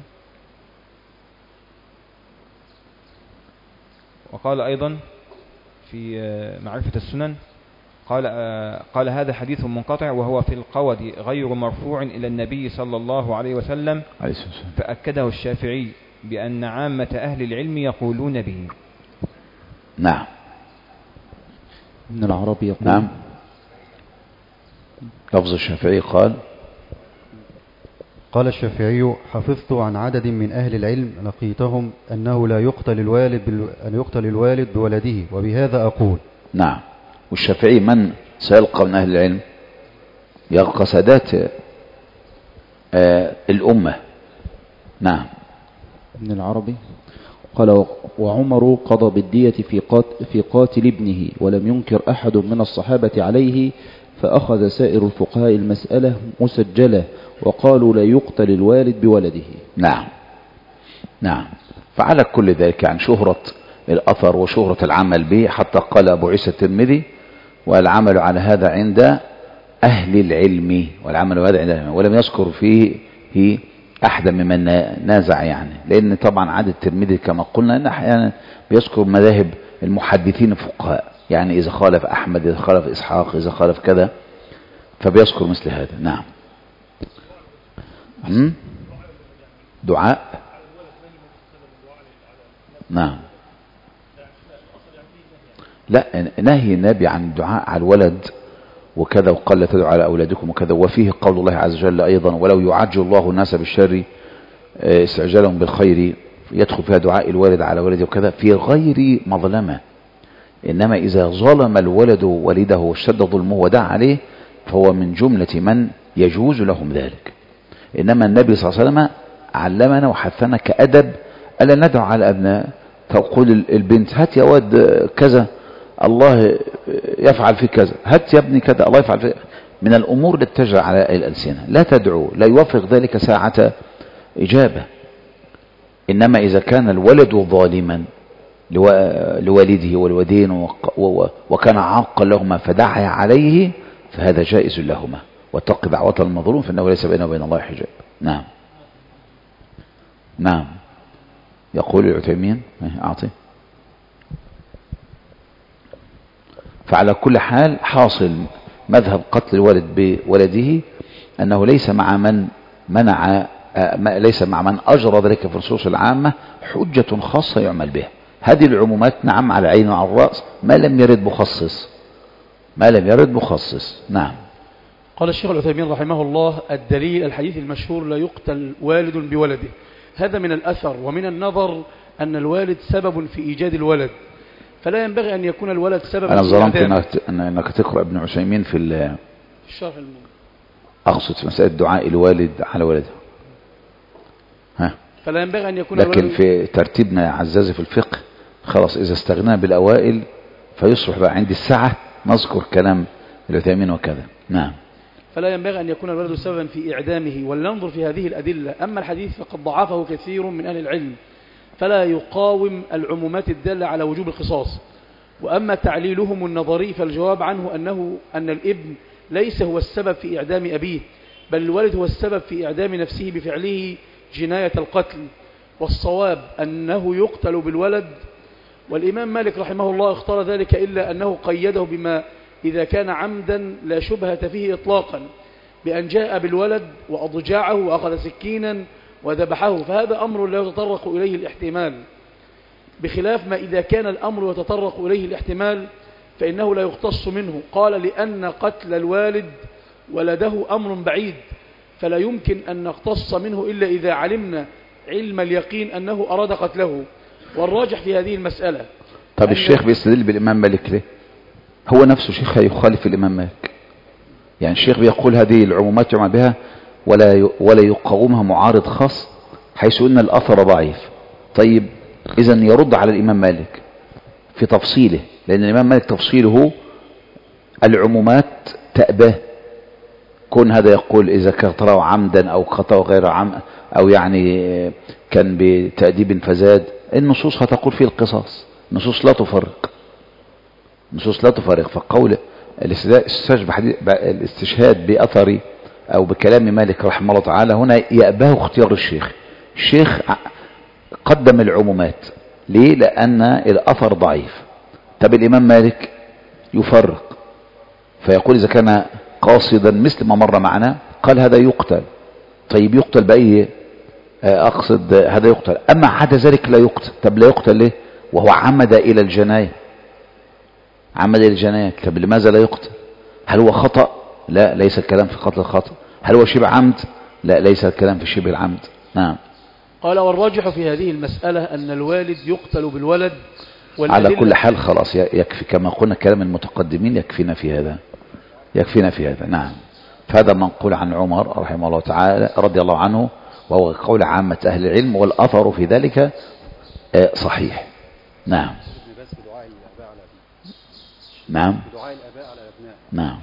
وقال أيضا في معرفة السنن قال هذا حديث منقطع وهو في القود غير مرفوع إلى النبي صلى الله عليه وسلم، فأكده الشافعي بأن عامة أهل العلم يقولون به. نعم. ابن العربي يقول نعم. لفظ الشافعي قال الشافعي: حفظت عن عدد من أهل العلم لقيتهم أنه لا يقتل الوالد بولده، وبهذا أقول. نعم. والشافعي من سيلقى من أهل العلم؟ يلقى سادات الأمة. نعم. ابن العربي قال: وعمر قضى بالدية في قاتل ابنه، ولم ينكر أحد من الصحابة عليه، فأخذ سائر الفقهاء المسألة مسجلة وقالوا لا يقتل الوالد بولده. نعم. نعم. فعلى كل ذلك عن شهرة الأثر وشهرة العمل به، حتى قال أبو عيسى الترمذي: والعمل على هذا عند أهل العلم، والعمل هذا عند أهل العلم، ولم يذكر فيه أحد ممن نازع، يعني لأن طبعا عادة الترمذي كما قلنا أن أحيانا بيذكر مذاهب المحدثين الفقهاء، يعني إذا خالف أحمد، إذا خالف إسحاق، إذا خالف كذا، فبيذكر مثل هذا. نعم. دعاء. نعم. لا، نهي النبي عن الدعاء على الولد وكذا، وقال لا تدعوا على أولادكم وكذا، وفيه قول الله عز وجل أيضا: ولو يعجل الله الناس بالشر استعجالهم بالخير، يدخل فيها دعاء الوالد على ولده وكذا، في غير مظلمة. إنما إذا ظلم الولد والده واشتد ظلمه ودعا عليه، فهو من جملة من يجوز لهم ذلك. إنما النبي صلى الله عليه وسلم علمنا وحثنا كأدب ألا ندعو على أبناء. تقول البنت: هات يا واد كذا، الله يفعل في كذا، هات يا ابني كذا، الله يفعل في، من الأمور التي تجرى على الألسنة. لا تدعو، لا يوافق ذلك ساعة إجابة. إنما إذا كان الولد ظالما لوالده والوالدين وكان عاقا لهما فدعا عليه، فهذا جائز لهما. واتق دعوة المظلوم فإنه ليس بينه وبين الله حجاب. نعم. نعم. يقول العثيمين: أعطي. فعلى كل حال حاصل مذهب قتل الولد بولده أنه ليس مع من منع، ليس مع من أجرى ذلك في النصوص العامة حجة خاصة يعمل بها. هذه العمومات نعم على العين وعلى الرأس، ما لم يرد مخصص. نعم. قال الشيخ العثيمين رحمه الله: الدليل الحديث المشهور لا يقتل والد بولده، هذا من الأثر ومن النظر أن الوالد سبب في إيجاد الولد، فلا ينبغي أن يكون الولد سببا. أنا ظلمت أنك تقرأ ابن عثيمين في الشرح أقصد في مسألة دعاء الوالد على ولده. فلا ينبغي أن يكون لكن في ترتيبنا عزازي في الفقه خلاص، إذا استغنى بالأوائل فيصبح بقى عندي الساعة نذكر كلام العثيمين وكذا. نعم. فلا ينبغي أن يكون الولد سببا في إعدامه، ولننظر في هذه الأدلة. أما الحديث فقد ضعفه كثير من أهل العلم، فلا يقاوم العمومات الدالة على وجوب القصاص. وأما تعليلهم النظري فالجواب عنه أن الابن ليس هو السبب في إعدام أبيه، بل الولد هو السبب في إعدام نفسه بفعله جناية القتل، والصواب أنه يقتل بالولد. والإمام مالك رحمه الله اختار ذلك، إلا أنه قيده بما إذا كان عمدا لا شبهة فيه إطلاقا، بأن جاء بالولد وأضجعه وأخذ سكينا وذبحه، فهذا أمر لا يتطرق إليه الاحتمال، بخلاف ما إذا كان الأمر يتطرق إليه الاحتمال فإنه لا يختص منه. قال: لأن قتل الوالد ولده أمر بعيد، فلا يمكن أن نختص منه إلا إذا علمنا علم اليقين أنه أراد قتله. والراجح في هذه المسألة. طب الشيخ بيستدل بالإمام مالك ليه؟ هو نفسه شيخ يخالف الإمام مالك. يعني الشيخ بيقول هذه العمومات يعمل بها ولا يقاومها معارض خاص، حيث أن الأثر ضعيف. طيب إذن يرد على الإمام مالك في تفصيله، لأن الإمام مالك تفصيله العمومات تأباه. كون هذا يقول إذا كتره عمدا أو خطأ غير عمد أو يعني كان بتأديب فزاد، النصوص هتقول فيه القصاص. النصوص لا تفرق، النصوص لا تفرق. فقول الاستشهاد بأثر أو بكلام مالك رحمه الله تعالى هنا يأباه اختيار الشيخ. الشيخ قدم العمومات. ليه؟ لأن الأثر ضعيف. طب الإمام مالك يفرق فيقول إذا كان قاصدا مثل ما مر معنا قال هذا يقتل. طيب يقتل بأي أقصد هذا يقتل، أما عدا ذلك لا يقتل. طب لا يقتل ليه وهو عمد إلى الجناية؟ عمد إلى الجناية. طب لماذا لا يقتل؟ هل هو خطأ؟ لا، ليس الكلام في قتل الخطأ. هل هو شبه عمد؟ لا، ليس الكلام في شبه العمد. نعم. قال والراجح في هذه المسألة أن الوالد يقتل بالولد. على كل حال خلاص يكفي كما قلنا كلام المتقدمين يكفينا في هذا، يكفينا في هذا. نعم. فهذا منقول عن عمر رحمه الله تعالى رضي الله عنه، وهو قول عامة أهل العلم، والأثر في ذلك صحيح. نعم. نعم. نعم.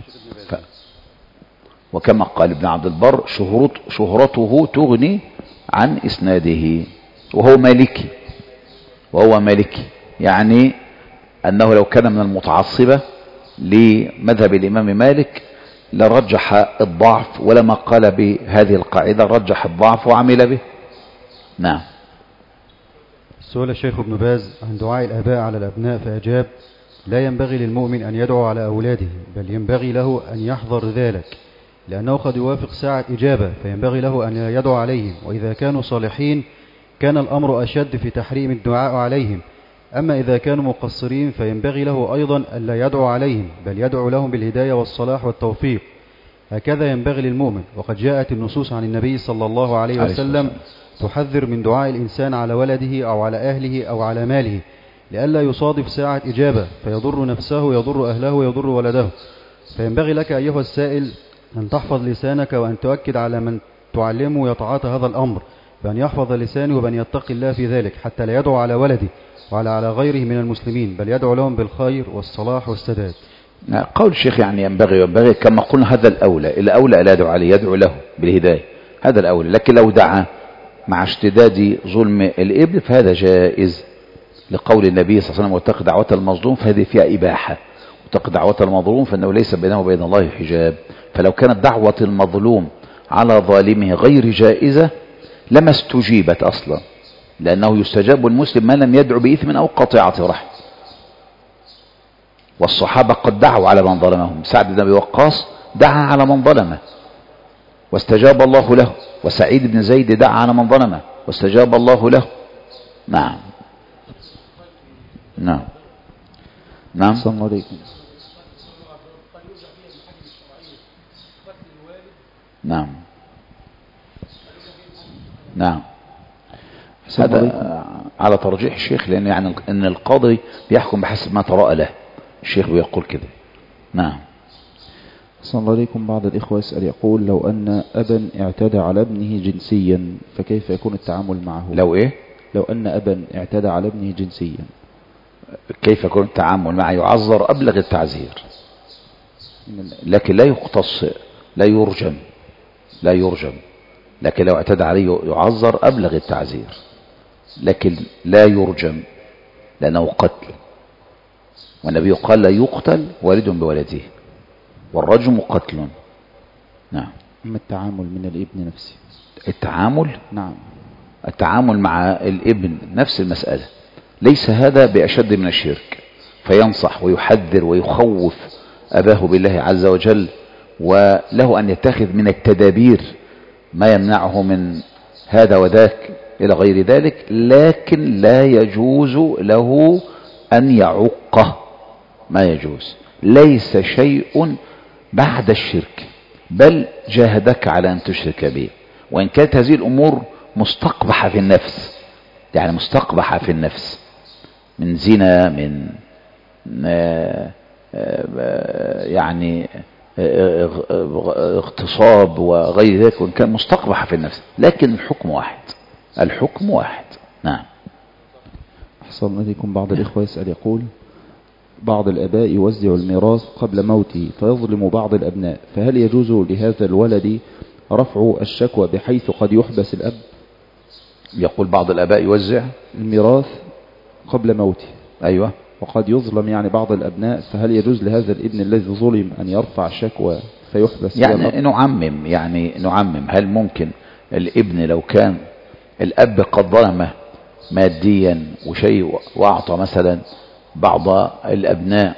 وكما قال ابن عبد البر شهرته تغني عن إسناده، وهو مالكي، وهو مالكي يعني أنه لو كان من المتعصبة لمذهب الإمام مالك لرجح الضعف، ولما قال بهذه القاعدة رجح الضعف وعمل به. نعم. سئل الشيخ ابن باز عن دعاء الآباء على الأبناء فأجاب: لا ينبغي للمؤمن أن يدعو على أولاده، بل ينبغي له أن يحذر ذلك، لأنه قد يوافق ساعة إجابة فينبغي له أن يدعو عليهم، وإذا كانوا صالحين كان الأمر أشد في تحريم الدعاء عليهم، أما إذا كانوا مقصرين فينبغي له أيضا ألا يدعو عليهم، بل يدعو لهم بالهداية والصلاح والتوفيق. هكذا ينبغي للمؤمن. وقد جاءت النصوص عن النبي صلى الله عليه وسلم تحذر من دعاء الإنسان على ولده أو على أهله أو على ماله، لئلا يصادف ساعة إجابة فيضر نفسه ويضر أهله ويضر ولده. فينبغي لك أيها السائل أن تحفظ لسانك، وأن تؤكد على من تعلمه يتعاطى هذا الأمر بأن يحفظ لسانه وبأن يتقي الله في ذلك، حتى لا يدعو على ولده وعلى غيره من المسلمين، بل يدعو لهم بالخير والصلاح والسداد. قول الشيخ يعني ينبغي كما قلنا هذا الأولى لا يدعو عليه، يدعو له بالهداية، هذا الأولى. لكن لو دعا مع اشتداد ظلم الابن فهذا جائز، لقول النبي صلى الله عليه وسلم: واتق دعوة المظلوم، فهذه فيها إباحة. واتق دعوة المظلوم فإنه ليس بينه وبين الله حجاب. فلو كانت دعوة المظلوم على ظالمه غير جائزة لما استجيبت أصلا، لأنه يستجاب المسلم ما لم يدعو بإثم أو قطيعة رحم. والصحابة قد دعوا على من ظلمهم. سعد بن أبي وقاص دعا على من ظلمه واستجاب الله له، وسعيد بن زيد دعا على من ظلمه واستجاب الله له. نعم. نعم. نعم. السلام عليكم. نعم. نعم. هذا على ترجيح الشيخ، لأن يعني أن القاضي بيحكم بحسب ما تراءى له. الشيخ بيقول كده. نعم. السلام عليكم. بعض الإخوة يسأل يقول: لو أن أبا اعتدى على ابنه جنسيا فكيف يكون التعامل معه؟ لو إيه؟ لو أن أبا اعتدى على ابنه جنسيا كيف يكون التعامل معه؟ يعذر أبلغ التعزير، لكن لا يقتص، لا يرجم. لكن لو اعتدى عليه يعذر أبلغ التعزير، لكن لا يرجم لأنه قتل. والنبي قال: لا يقتل والد بولده، والرجم قتل. نعم. أما التعامل من الابن نفسه؟ نعم. التعامل مع الابن نفس المسألة، ليس هذا بأشد من الشرك، فينصح ويحذر ويخوف أباه بالله عز وجل، وله أن يتخذ من التدابير ما يمنعه من هذا وذاك إلى غير ذلك، لكن لا يجوز له أن يعقه، ما يجوز. ليس شيء بعد الشرك، بل جاهدك على أن تشرك به. وإن كانت هذه الأمور مستقبحة في النفس، يعني مستقبحة في النفس من زنا، من يعني اغتصاب وغير ذلك، وإن كان مستقبحة في النفس، لكن الحكم واحد. نعم. أحسن إليكم. بعض الإخوة يسأل يقول: بعض الآباء يوزع الميراث قبل موته فيظلم بعض الأبناء، فهل يجوز لهذا الولد رفع الشكوى بحيث قد يحبس الأب؟ يقول بعض الآباء يوزع الميراث قبل موته، أيوة، وقد يظلم يعني بعض الأبناء، فهل يجوز لهذا الابن الذي ظلم أن يرفع شكوى فيحبس؟ يعني نعمم هل ممكن الابن لو كان الأب قد ظلمه ماديا وشيء وأعطى مثلا بعض الأبناء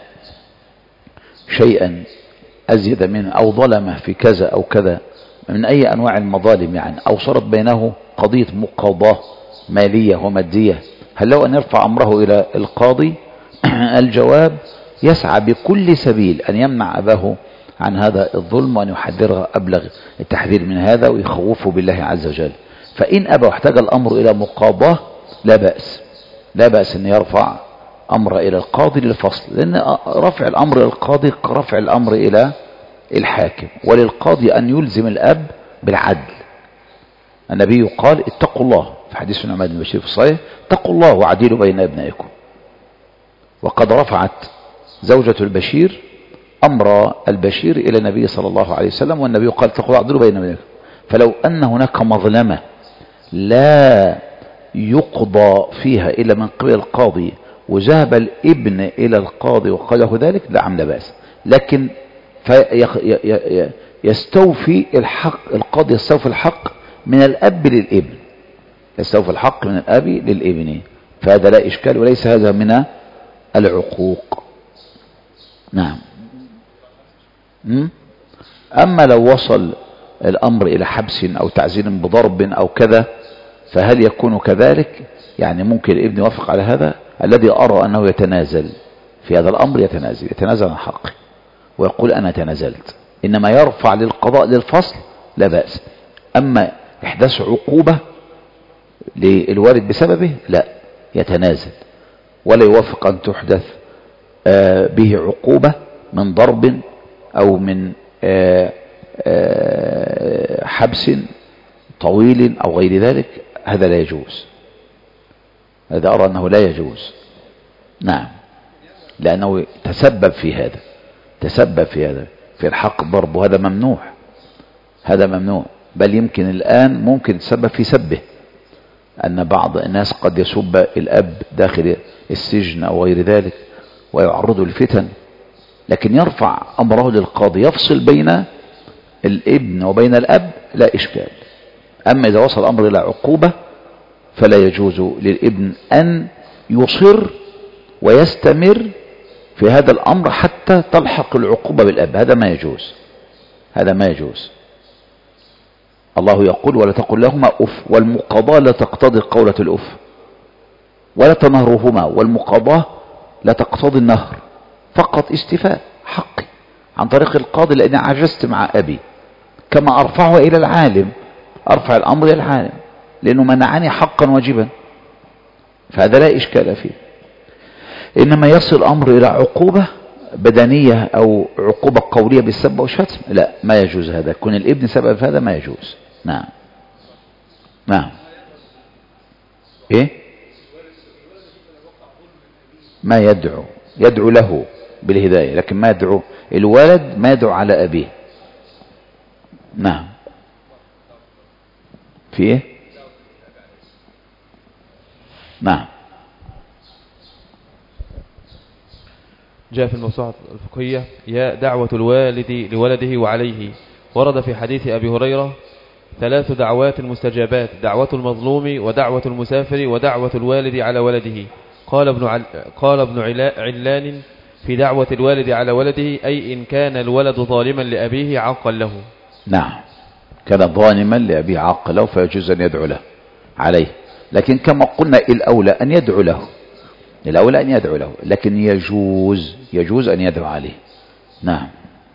شيئا أزيد منه، أو ظلمه في كذا أو كذا من أي أنواع المظالم يعني، أو صارت بينه قضية مقاضاة مالية ومادية، هل لو أن يرفع أمره إلى القاضي؟ الجواب يسعى بكل سبيل أن يمنع أباه عن هذا الظلم، وأن يحذره أبلغ التحذير من هذا ويخوفه بالله عز وجل. فإن أبى واحتاج الأمر إلى مقاضاة لا بأس أن يرفع أمر إلى القاضي للفصل، لأن رفع الأمر إلى القاضي رفع الأمر إلى الحاكم، وللقاضي أن يلزم الأب بالعدل. النبي قال اتقوا الله في حديث نعمان بن بشير في الصحيح، اتقوا الله وعدلوا بين أبنائكم. وقد رفعت زوجة البشير أمر البشير إلى النبي صلى الله عليه وسلم، والنبي قال اتقوا الله وعدلوا بين أبنائكم. فلو أن هناك مظلمة لا يقضى فيها إلا من قبل القاضي وذهب الابن إلى القاضي وقال له ذلك، لا عمل بأس، لكن يستوفي الحق، القاضي يستوفي الحق من الأب للابن، يستوفي الحق من الأب للابن، فهذا لا إشكال وليس هذا من العقوق. نعم. أما لو وصل الأمر إلى حبس أو تعزير بضرب أو كذا، فهل يكون كذلك؟ يعني ممكن الابن يوافق على هذا؟ الذي أرى أنه يتنازل في هذا الأمر، يتنازل عن حقه ويقول أنا تنازلت، إنما يرفع للقضاء للفصل لا بأس. أما إحداث عقوبة للوالد بسببه لا، يتنازل ولا يوافق أن تحدث به عقوبة من ضرب أو من حبس طويل أو غير ذلك، هذا لا يجوز، هذا أرى أنه لا يجوز. نعم، لأنه تسبب في هذا في الحق ضرب، وهذا ممنوع، بل يمكن الآن ممكن تسبب في سبه، أن بعض الناس قد يسب الأب داخل السجن أو غير ذلك ويعرضه الفتن، لكن يرفع أمره للقاضي يفصل بين الابن وبين الأب لا إشكال. أما إذا وصل الأمر إلى عقوبة فلا يجوز للابن أن يصر ويستمر في هذا الأمر حتى تلحق العقوبة بالأب، هذا ما يجوز. الله يقول ولا تقل لهما أف، والمقاضاة لا تقتضي قولة الأف، ولا تنهرهما، والمقاضاة لا تقتضي النهر، فقط استيفاء حقي عن طريق القاضي، لأني عجزت مع أبي، كما أرفعه إلى العالم، أرفع الأمر إلى العالم لأنه منعني حقا واجبا، فهذا لا إشكال فيه. إنما يصل الأمر إلى عقوبة بدنية أو عقوبة قولية بالسب والشتم، لا، ما يجوز هذا، يكون الابن سبب في هذا ما يجوز. نعم. إيه؟ ما يدعو له بالهداية، لكن ما يدعو الولد، ما يدعو على أبيه. نعم. في إيه؟ نعم. جاء في الموسوعة الفقهية يا دعوة الوالد لولده وعليه، ورد في حديث أبي هريرة 3 دعوات مستجابات: دعوة المظلوم، ودعوة المسافر، ودعوة الوالد على ولده. قال ابن علان في دعوة الوالد على ولده أي إن كان الولد ظالما لأبيه عاقا له. نعم، كان ظالما لأبيه عاقا له فيجوز أن يدعو له عليه، لكن كما قلنا الأولى أن يدعو له، لكن يجوز أن يدعو عليه. نعم.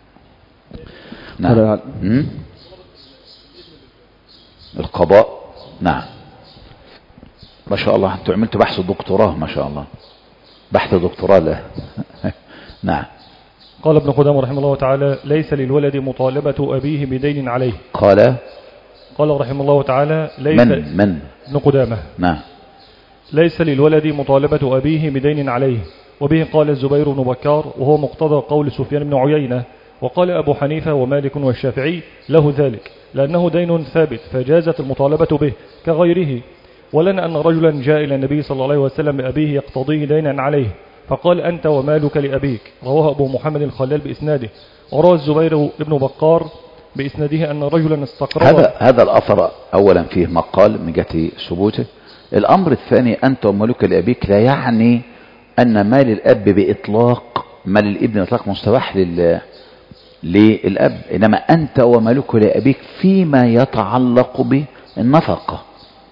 القضاء. نعم، ما شاء الله، أنتم عملتوا بحث دكتوراه، ما شاء الله، بحث دكتوراه له. نعم. قال ابن قدامة رحمه الله تعالى ليس للولد مطالبة أبيه بدين عليه. قال رحمه الله تعالى ليس من ابن قدامة. نعم. ليس للولد مطالبة أبيه بدين عليه، وبه قال الزبير بن بكار وهو مقتضى قول سفيان بن عيينة. وقال أبو حنيفة ومالك والشافعي له ذلك لأنه دين ثابت فجازت المطالبة به كغيره. ولنا أن رجلا جاء إلى النبي صلى الله عليه وسلم بأبيه يقتضيه دينا عليه فقال أنت ومالك لأبيك. رواه أبو محمد الخلال بإسناده. وروى الزبير بن بكار بإسناده أن رجلا استقرض. هذا الأثر أولا فيه مقال من جهة ثبوته. الأمر الثاني أنت ومالك لأبيك لا يعني أن مال الأب بإطلاق مال الابن بإطلاق مستباح للأب، إنما أنت ومالك لأبيك فيما يتعلق بالنفقة،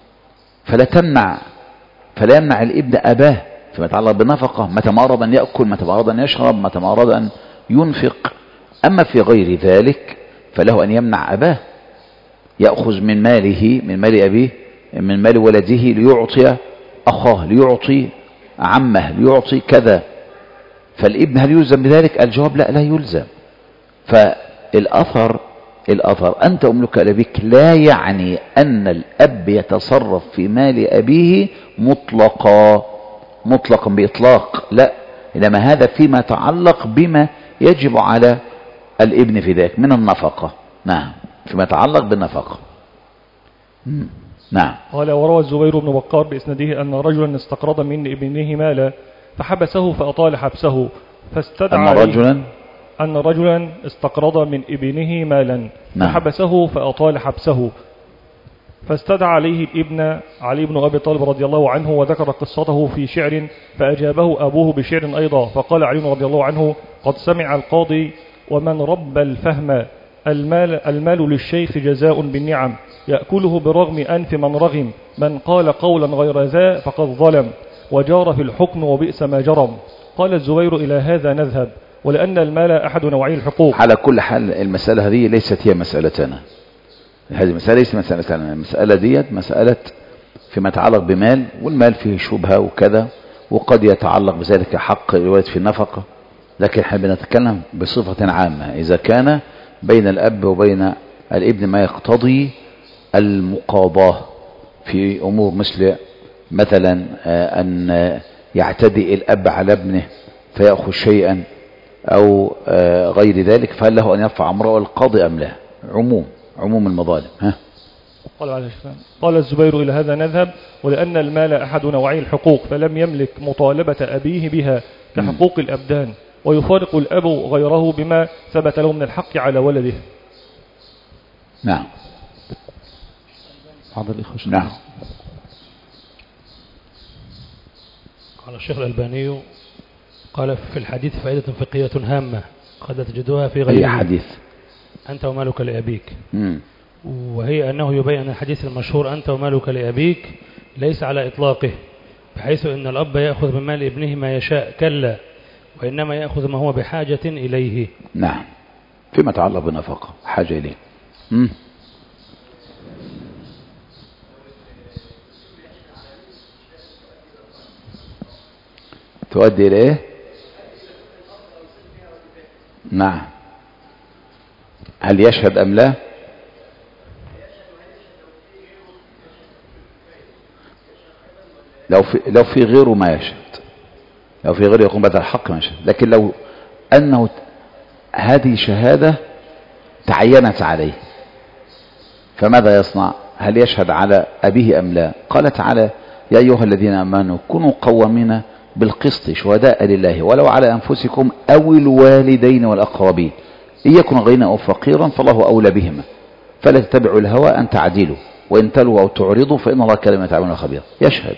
فلا يمنع الابن أباه فيما يتعلق بالنفقة، متى ما أراد أن يأكل، متى ما أراد أن يشرب، متى ما أراد أن ينفق. أما في غير ذلك فله أن يمنع أباه، يأخذ من ماله، من مال أبيه، من مال ولده ليعطي أخاه، ليعطي عمه، ليعطي كذا. فالابن هل يلزم بذلك؟ الجواب لا يلزم. فالأثر أنت أملك لأبيك لا يعني أن الأب يتصرف في مال أبيه مطلقا بإطلاق، لا، إنما هذا فيما يتعلق بما يجب على الابن في ذلك من النفقة. نعم، فيما يتعلق بالنفقة. نعم. قال وروى الزبير بن بكار بإسناده أن رجلا استقرض من ابنه مالا فحبسه فأطال حبسه فاستدعى أن رجلا استقرض من ابنه مالا فحبسه فأطال حبسه فاستدعى عليه الابن علي بن أبي طالب رضي الله عنه وذكر قصته في شعر فأجابه أبوه بشعر أيضا. فقال علي رضي الله عنه قد سمع القاضي ومن رب الفهم المال للشيخ جزاء بالنعم يأكله برغم أنف من رغم من قال قولا غير ذا فقد ظلم وجار في الحكم وبئس ما جرم. قال الزبير إلى هذا نذهب ولأن المال أحد نوعي الحقوق. على كل حال المسألة هذه ليست هي مسألتنا، هذه المسألة ليست مسألتنا، المسألة ديت مسألة فيما يتعلق بمال، والمال فيه شبهة وكذا، وقد يتعلق بذلك حق الولد في النفقة، لكن احنا بنتكلم بصفة عامة إذا كان بين الأب وبين الابن ما يقتضي المقاضاة في أمور مثلا أن يعتدي الأب على ابنه فيأخذ شيئا أو غير ذلك، فهل له أن يرفع أمره القاضي أم لا؟ عموم المظالم. قال الزبير إلى هذا نذهب ولأن المال أحد نوعي الحقوق فلم يملك مطالبة أبيه بها كحقوق الأبدان، ويفارق الأب غيره بما ثبت له من الحق على ولده. نعم. نعم. قال الشيخ الألباني قال في الحديث فائدة فقهية هامة قد تجدوها في غير حديث أنت ومالك لأبيك، وهي أنه يبين أن الحديث المشهور أنت ومالك لأبيك ليس على إطلاقه، بحيث أن الأب يأخذ من مال ابنه ما يشاء، كلا، وإنما يأخذ ما هو بحاجة إليه. نعم، فيما يتعلق بالنفقة حاجة إليه. تؤدي إليه. نعم. هل يشهد أم لا؟ لو في غيره ما يشهد، لو في غيره يقوم بدل الحق ما يشهد، لكن لو أنه هذه شهادة تعينت عليه فماذا يصنع؟ هل يشهد على أبيه أم لا؟ قال تعالى يا أيها الذين آمنوا كونوا قوامين بالقسط شهداء لله ولو على أنفسكم أو الوالدين والأقربين إن يكن غنيا أو فقيرا فالله أولى بهما فلا تتبعوا الهوى أن تعدلوا وإن تلوا أو تعرضوا فإن الله كان بما تعملون خبيرا. يشهد.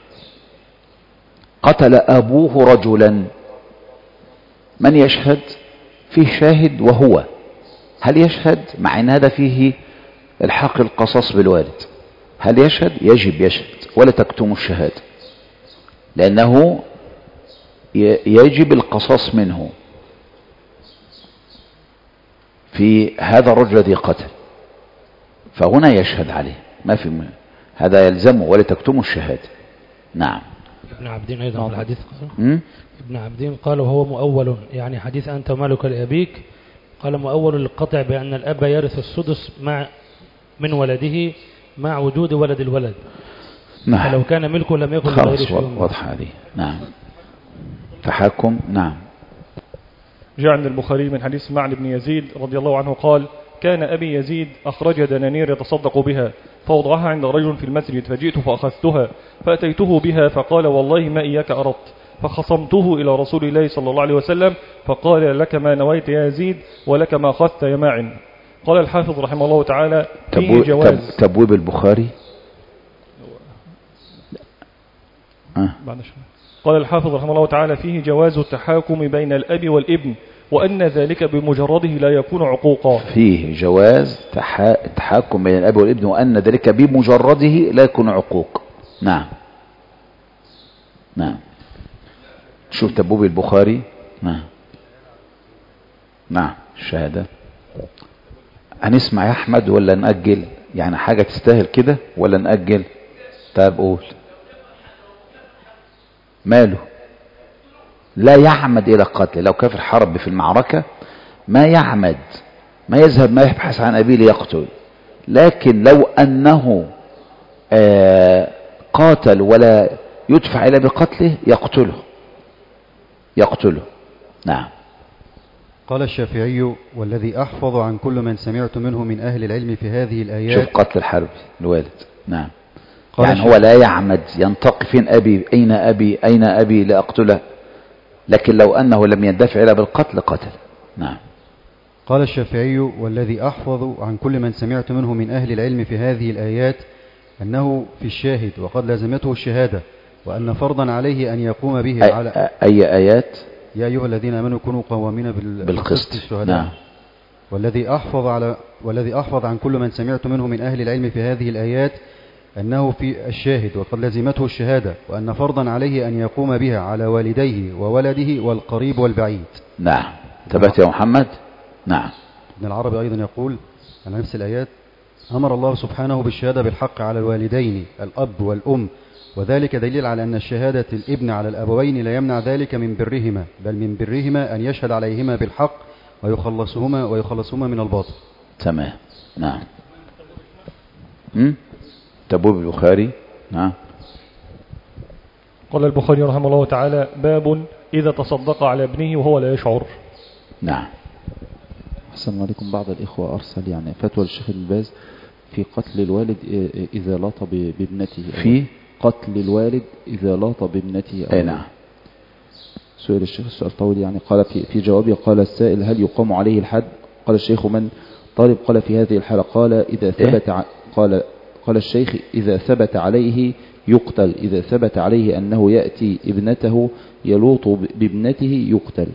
قتل أبوه رجلا، من يشهد؟ فيه شاهد وهو، هل يشهد؟ مع أن هذا فيه الحق القصاص بالوالد، هل يشهد؟ يجب يشهد ولا تكتموا الشهادة، لأنه يجب القصاص منه في هذا الرجل الذي قتل، فهنا يشهد عليه، ما في هذا يلزمه ولا تكتموا الشهادة. نعم. ابن عبدين أيضا في الحديث ابن عبدين قال وهو مؤول، يعني حديث أنت ومالك لأبيك، قال مؤول للقطع بأن الأب يرث السدس من ولده مع وجود ولد الولد. نعم. فلو كان ملكه لم يكن لغيره شيء. واضحة هذه. نعم. تحاكم. نعم. جاء عند البخاري من حديث معن بن يزيد رضي الله عنه قال: كان أبي يزيد أخرج دنانير يتصدق بها فوضعها عند رجل في المسجد، فجئت فأخذتها فأتيته بها فقال: والله ما إياك أردت، فخصمته إلى رسول الله صلى الله عليه وسلم فقال: لك ما نويت يا يزيد ولك ما أخذت يا معن. قال الحافظ رحمه الله تعالى: فيه جواز. تبويب البخاري. قال الحافظ رحمه الله تعالى: فيه جواز التحاكم بين الأب والابن، وأن ذلك بمجرده لا يكون عقوقا. فيه جواز التحاكم بين الأب والابن، وأن ذلك بمجرده لا يكون عقوق. نعم. نعم. شوف تبويب البخاري. نعم. نعم. الشهادة هنسمع يا أحمد ولا نأجل؟ يعني حاجة تستاهل كده ولا نأجل؟ طيب قول. ماله؟ لا يعمد إلى قتل. لو كافر حرب في المعركة ما يعمد، ما يذهب ما يبحث عن أبيه ليقتل. لكن لو أنه قاتل ولا يدفع إلى بقتله يقتله. نعم. قال الشافعي: والذي أحفظ عن كل من سمعت منه من أهل العلم في هذه الآيات. شوف قتل الحرب الوالد. نعم. يعني هو لا يعمد ينتقي فين أبي، أين أبي لأقتله، لكن لو أنه لم يندفع إلى بالقتل قتل. نعم. قال الشافعي: والذي أحفظ عن كل من سمعت منه من أهل العلم في هذه الآيات أنه في الشاهد وقد لازمته الشهادة، وأن فرضا عليه أن يقوم به على أي آيات؟ يا أيها الذين آمنوا كونوا قوامين بالقسط. نعم. والذي أحفظ عن كل من سمعت منه من أهل العلم في هذه الآيات أنه في الشاهد وقد لزمته الشهادة، وأن فرضا عليه أن يقوم بها على والديه وولده والقريب والبعيد. نعم. انتبهت يا محمد؟ نعم. ابن العربي أيضا يقول على نفس الآيات: أمر الله سبحانه بالشهادة بالحق على الوالدين الأب والأم، وذلك دليل على أن الشهادة الابن على الأبوين لا يمنع ذلك من برهما، بل من برهما أن يشهد عليهما بالحق ويخلصهما من الباطل. تمام. نعم. تبويب البخاري. نعم. قال البخاري رحمه الله تعالى: باب إذا تصدق على ابنه وهو لا يشعر. نعم. أحسن عليكم. بعض الإخوة أرسل يعني فتوى للشيخ ابن باز في قتل الوالد إذا لاط بابنته. في قتل الوالد إذا لاط بابنته. أي نعم. سؤال الشيخ السؤال طويل يعني. قال في جوابه قال السائل: هل يقام عليه الحد؟ قال الشيخ: من طالب؟ قال في هذه الحالة قال إذا ثبت قال الشيخ: إذا ثبت عليه يقتل، إذا ثبت عليه أنه يأتي ابنته يلوط بابنته يقتل.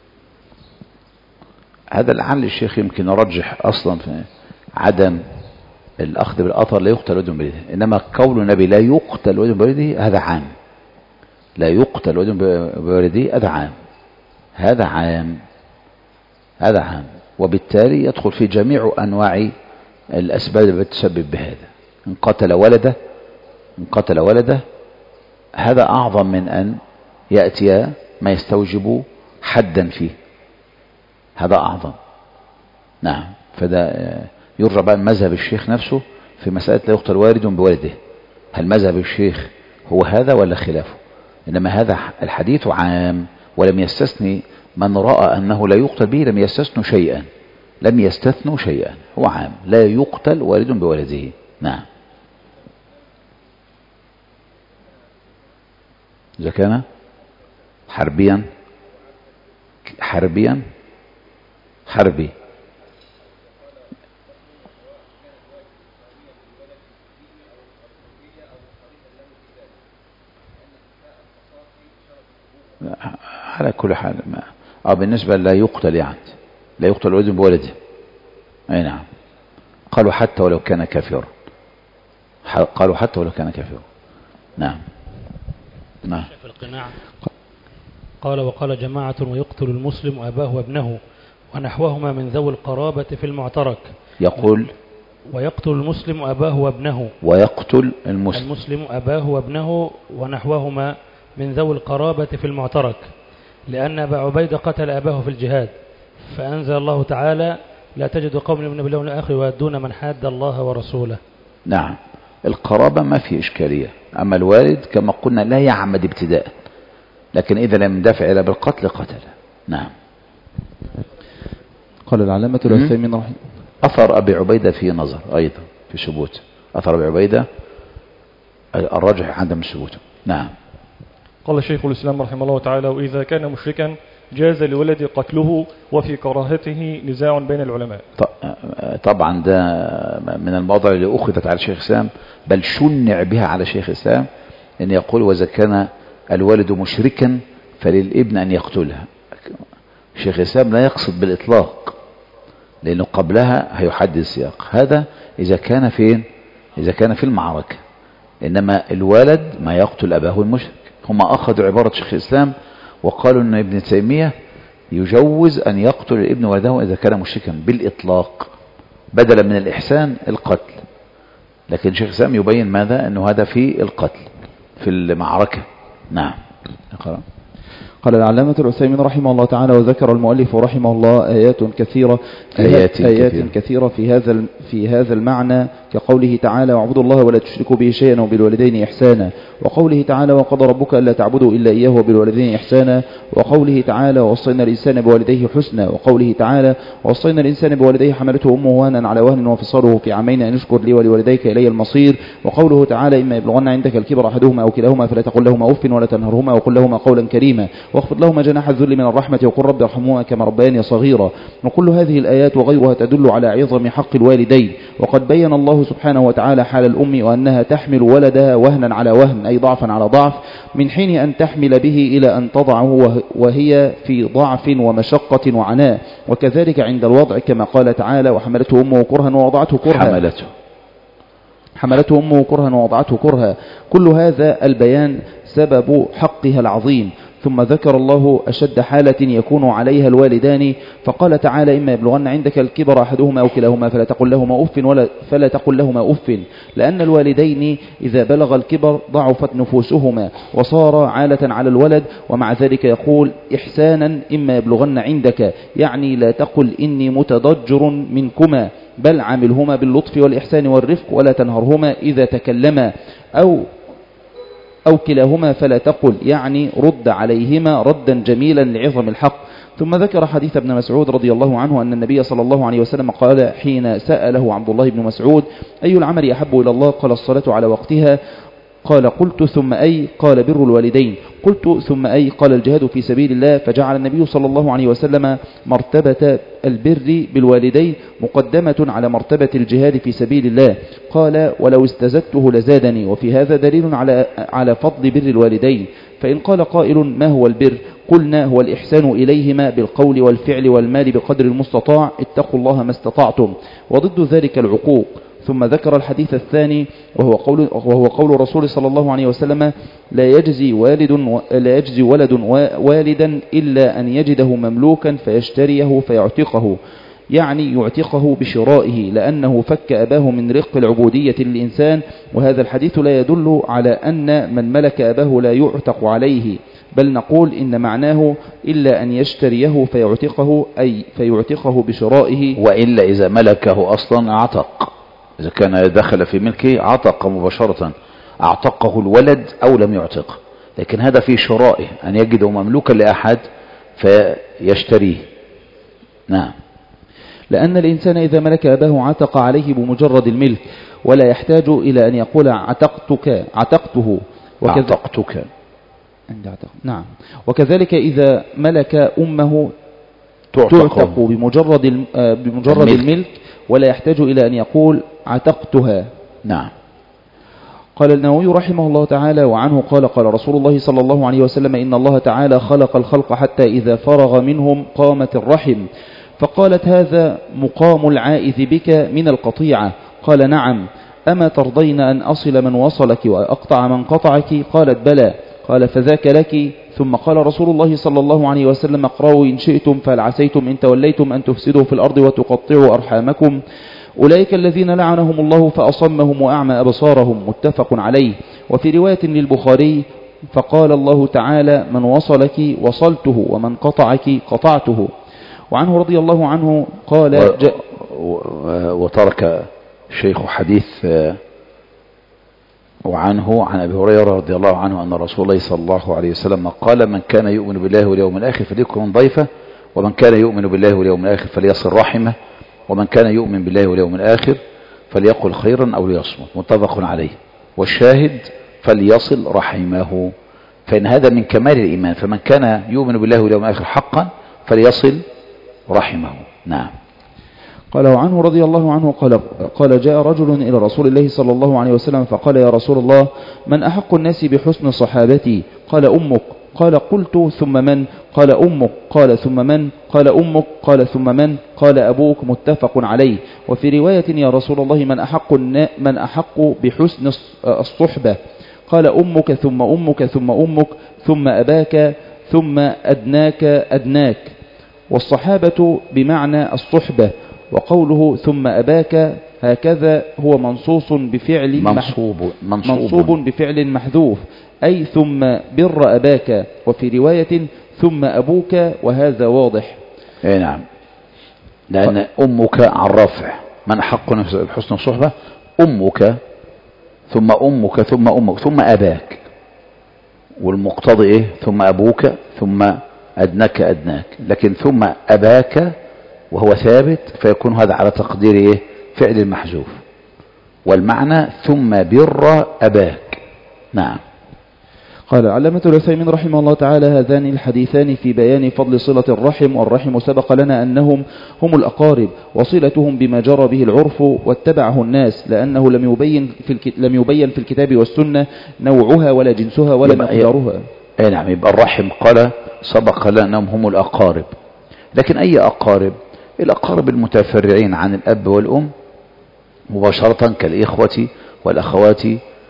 هذا لعل الشيخ يمكن يرجح أصلا في عدم الأخذ بالأثر لا يقتل ولد بولده، إنما قول النبي لا يقتل ولد بولده هذا عام. لا يقتل ولد بولده هذا عام، وبالتالي يدخل في جميع أنواع الأسباب التي تسبب بهذا. إن قتل ولده هذا أعظم من أن يأتي ما يستوجب حدا فيه، هذا أعظم. نعم. فده يرجع بقى مذهب الشيخ نفسه في مسألة لا يقتل والد بولده، هل مذهب الشيخ هو هذا ولا خلافه؟ إنما هذا الحديث عام، ولم يستثني من رأى أنه لا يقتل به، لم يستثنوا شيئا، هو عام، لا يقتل والد بولده. نعم. إذا كان حربي على كل حال بالنسبة لا يقتل يعني لا يقتل ولد بولده. أي نعم. قالوا حتى ولو كان كافرا. نعم. نعم. قال: وقال جماعة: ويقتل المسلم أباه وابنه ونحوهما من ذوي القرابة في المعترك. يقول: ويقتل المسلم أباه وابنه. ويقتل المسلم أباه وابنه ونحوهما من ذوي القرابة في المعترك، لأن أبا عبيدة قتل أباه في الجهاد، فأنزل الله تعالى: لا تجد قوم يؤمنون بالله واليوم الآخر يوادون من حاد الله ورسوله. نعم. القرابة ما في إشكالية، أما الوالد كما قلنا لا يعمد ابتداء، لكن إذا لم يندفع إلى بالقتل قتل. نعم. قال العلامة العثيمين رحمه أثر أبي عبيدة في نظر أيضا في ثبوت أثر أبي عبيدة الراجح عدم ثبوته. نعم. قال شيخ الإسلام رحمه الله تعالى: وإذا كان مشركا جاز لولد قتله وفي كراهته نزاع بين العلماء. طبعا ده من المواضع اللي أخذت على شيخ الإسلام، بل شنع بها على شيخ الإسلام، أن يقول: وإذا كان الولد مشركا فللابن أن يقتلها. شيخ الإسلام لا يقصد بالإطلاق، لأنه قبلها هيحدد السياق. هذا إذا كان فين؟ إذا كان في المعركة. إنما الولد ما يقتل أباه المشرك. هم أخذوا عبارة شيخ الإسلام وقالوا أن ابن تيمية يجوز أن يقتل الابن ولده إذا كان مشركا بالإطلاق، بدلا من الإحسان القتل. لكن شيخ الإسلام يبين ماذا؟ أنه هذا في القتل في المعركة. نعم. قال العلامة العثيمين رحمه الله تعالى: وذكر المؤلف رحمه الله آيات كثيرة في هذا المعنى، كقوله تعالى: واعبدوا الله ولا تشركوا به شيئا وبالوالدين إحسانا، وقوله تعالى: وقضى ربك ألا تعبدوا إلا إياه وبالوالدين إحسانا، وقوله تعالى: ووصينا الإنسان بوالديه حسنا، وقوله تعالى: ووصينا الإنسان بوالديه حملته أمه وهنا على وهن وفصاله في عامين أن اشكر لي ولوالديك إلي المصير، وقوله تعالى: إما يبلغن عندك الكبر أحدهما أو كلاهما فلا تقل لهما أف ولا تنهرهما وقل لهما قولا كريما واخفض لهما جناح الذل من الرحمة وقل رب ارحمهما كما ربياني صغيرا. وكل هذه الآيات وغيرها تدل على عظم حق الوالدين. وقد بين الله سبحانه وتعالى حال الأم وأنها تحمل ولدها وهنا على وهن، أي ضعفا على ضعف، من حين أن تحمل به إلى أن تضعه وهي في ضعف ومشقة وعناء. وكذلك عند الوضع كما قال تعالى: وحملته أمه كرها ووضعته كرها. حملته أمه كرها ووضعته كرها. كل هذا البيان سبب حقها العظيم. ثم ذكر الله أشد حالة يكون عليها الوالدان، فقال تعالى: إما يبلغن عندك الكبر أحدهما أو كلاهما فلا تقل لهما أف لأن الوالدين إذا بلغ الكبر ضعفت نفوسهما وصار عالة على الولد. ومع ذلك يقول: إحسانا إما يبلغن عندك، يعني لا تقل إني متضجر منكما، بل عاملهما باللطف والإحسان والرفق ولا تنهرهما إذا تكلما، أو كلاهما فلا تقل، يعني رد عليهما ردا جميلا لعظم الحق. ثم ذكر حديث ابن مسعود رضي الله عنه أن النبي صلى الله عليه وسلم قال حين سأله عبد الله بن مسعود: أي العمل أحب إلى الله؟ قال: الصلاة على وقتها. قال: قلت: ثم أي؟ قال: بر الوالدين. قلت: ثم أي؟ قال: الجهاد في سبيل الله. فجعل النبي صلى الله عليه وسلم مرتبة البر بالوالدين مقدمة على مرتبة الجهاد في سبيل الله. قال: ولو استزدته لزادني. وفي هذا دليل على فضل بر الوالدين. فإن قال قائل: ما هو البر؟ قلنا: هو الإحسان إليهما بالقول والفعل والمال بقدر المستطاع، اتقوا الله ما استطعتم، وضد ذلك العقوق. ثم ذكر الحديث الثاني وهو قول رسول صلى الله عليه وسلم: لا يجزي ولد والدا إلا أن يجده مملوكا فيشتريه فيعتقه، يعني يعتقه بشرائه، لأنه فك أباه من رق العبودية للإنسان. وهذا الحديث لا يدل على أن من ملك أباه لا يعتق عليه، بل نقول إن معناه إلا أن يشتريه فيعتقه، أي فيعتقه بشرائه. وإلا إذا ملكه أصلا أعتق، إذا كان دخل في ملكه عتق مباشرة، أعتقه الولد أو لم يعتقه. لكن هذا في شرائه، أن يجده مملوكا لأحد فيشتريه. نعم. لأن الإنسان إذا ملك أباه عتق عليه بمجرد الملك، ولا يحتاج إلى أن يقول عتقته. عتقتك. نعم. وكذلك إذا ملك أمه تعتق بمجرد الملك، ولا يحتاج إلى أن يقول عتقتها. نعم. قال النووي رحمه الله تعالى: وعنه قال: قال رسول الله صلى الله عليه وسلم: إن الله تعالى خلق الخلق حتى إذا فرغ منهم قامت الرحم. فقالت: هذا مقام العائذ بك من القطيعة. قال: نعم. أما ترضين أن أصل من وصلك وأقطع من قطعك؟ قالت: بلى. قال: فذاك لك. ثم قال رسول الله صلى الله عليه وسلم: اقرأوا إن شئتم فهل عسيتم إن توليتم أن تفسدوا في الأرض وتقطعوا أرحامكم. أولئك الذين لعنهم الله فأصمهم وأعمى أبصارهم. متفق عليه. وفي رواية للبخاري: فقال الله تعالى: من وصلك وصلته ومن قطعك قطعته. وعنه رضي الله عنه قال: وترك شيخ حديث وعنه عن أبي هريرة رضي الله عنه أن رسول الله صلى الله عليه وسلم قال: من كان يؤمن بالله واليوم الآخر فليكرم ضيفه، ومن كان يؤمن بالله واليوم الآخر فليصل رحمه، ومن كان يؤمن بالله واليوم الآخر فليقل خيرا أو ليصمت. متفق عليه. والشاهد فليصل رحمه، فإن هذا من كمال الإيمان، فمن كان يؤمن بالله واليوم الآخر حقا فليصل رحمه. نعم. قال وعنه رضي الله عنه قال جاء رجل إلى رسول الله صلى الله عليه وسلم فقال: يا رسول الله، من أحق الناس بحسن صحابتي؟ قال: أمك. قال: قلت: ثم من؟ قال: أمك. قال: ثم من؟ قال: أمك. قال: ثم من؟ قال: أبوك. متفق عليه. وفي رواية: يا رسول الله، من أحق بحسن الصحبة؟ قال: أمك، ثم أمك، ثم أمك، ثم أباك، ثم أدناك. والصحابة بمعنى الصحبة. وقوله ثم أباك هكذا هو منصوص بفعل منصوب بفعل محذوف، أي ثم بر أباك. وفي رواية: ثم أبوك، وهذا واضح. نعم، لأن أمك عن رفع، من حق بحسن الصحبة أمك، ثم أمك، ثم أمك، ثم أباك. والمقتضي إيه؟ ثم أبوك، ثم أدناك. لكن ثم أباك وهو ثابت، فيكون هذا على تقدير إيه؟ فعل المحذوف. والمعنى ثم بر أباك. نعم. قال علامة العثيمين رحمه الله تعالى: هذان الحديثان في بيان فضل صلة الرحم، والرحم سبق لنا أنهم هم الأقارب، وصلتهم بما جرى به العرف واتبعه الناس، لأنه لم يبين في الكتاب والسنة نوعها ولا جنسها ولا مقدارها. نعم، يبقى الرحم قال سبق لنا أنهم هم الأقارب. لكن أي أقارب؟ الأقارب المتفرعين عن الأب والأم مباشرة، كالإخوة والأخوات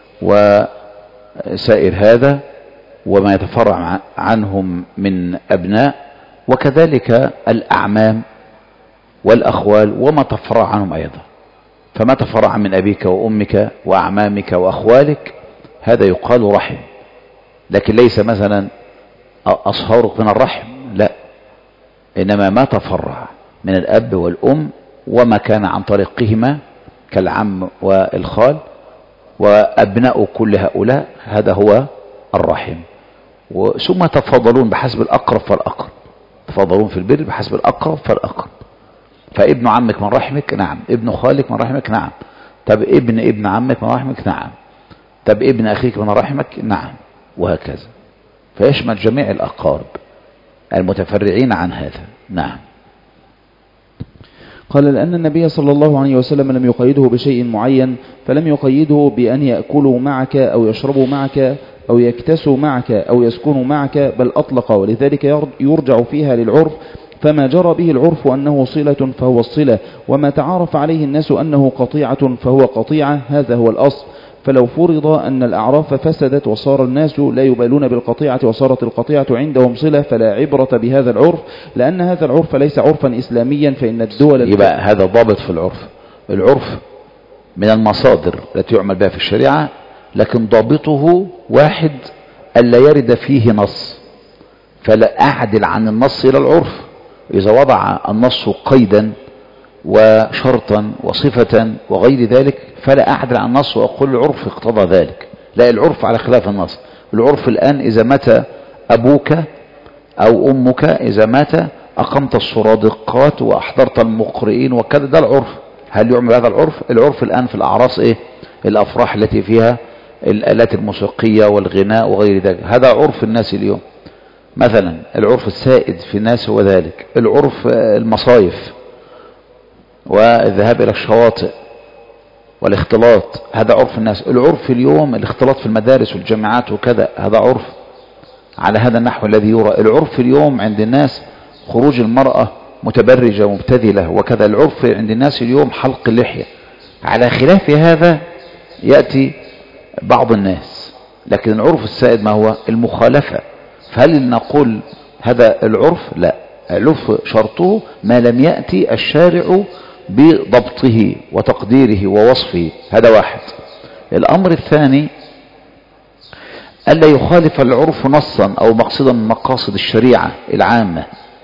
وسائر هذا، وما يتفرع عنهم من أبناء، وكذلك الأعمام والأخوال وما تفرع عنهم أيضا. فما تفرع من أبيك وأمك وأعمامك وأخوالك هذا يقال رحم، لكن ليس مثلا أصهارك من الرحم، لا، إنما ما تفرع من الأب والأم وما كان عن طريقهما كالعم والخال وأبناء كل هؤلاء، هذا هو الرحم. ثم تفاضلون بحسب الأقرب فالأقرب، تفاضلون في البر بحسب الأقرب فالأقرب. فابن عمك من رحمك، نعم. ابن خالك من رحمك، نعم. طب ابن عمك من رحمك، نعم. طب ابن أخيك من رحمك، نعم. وهكذا، فيشمل جميع الأقارب المتفرعين عن هذا. نعم. قال لأن النبي صلى الله عليه وسلم لم يقيده بشيء معين، فلم يقيده بأن يأكلوا معك أو يشربوا معك أو يكتسوا معك أو يسكنوا معك، بل أطلق، ولذلك يرجع فيها للعرف، فما جرى به العرف أنه صلة فهو الصلة، وما تعارف عليه الناس أنه قطيعة فهو قطيعة، هذا هو الأصل. فلو فرض أن الأعراف فسدت وصار الناس لا يبالون بالقطيعة وصارت القطيعة عندهم صلة، فلا عبرة بهذا العرف، لأن هذا العرف ليس عرفا إسلاميا، فإن الدول يبقى هذا ضابط في العرف. العرف من المصادر التي يعمل بها في الشريعة، لكن ضابطه واحد: ألا يرد فيه نص، فلا أعدل عن النص إلى العرف. إذا وضع النص قيدا وشرطا وصفة وغير ذلك فلا أعدل عن النص وأقول العرف اقتضى ذلك، لا، العرف على خلاف النص. العرف الآن إذا مات أبوك أو أمك، إذا مات أقمت الصرادقات وأحضرت المقرئين وكذا، ده العرف. هل يعمل هذا العرف؟ العرف الآن في الأعراس إيه؟ الأفراح التي فيها الآلات الموسيقية والغناء وغير ذلك، هذا عرف الناس اليوم. مثلا العرف السائد في الناس هو ذلك. العرف المصايف والذهاب إلى الشواطئ والاختلاط، هذا عرف الناس. العرف اليوم الاختلاط في المدارس والجامعات وكذا، هذا عرف على هذا النحو الذي يرى. العرف اليوم عند الناس خروج المرأة متبرجة ومبتذلة وكذا، العرف عند الناس اليوم حلق اللحية. على خلاف هذا يأتي بعض الناس، لكن العرف السائد ما هو؟ المخالفة. فهل نقول هذا العرف؟ لا، العرف شرطه ما لم يأتي الشارع بضبطه وتقديره ووصفه، هذا واحد. الأمر الثاني ألا يخالف العرف نصا أو مقصدا من مقاصد الشريعة العامة.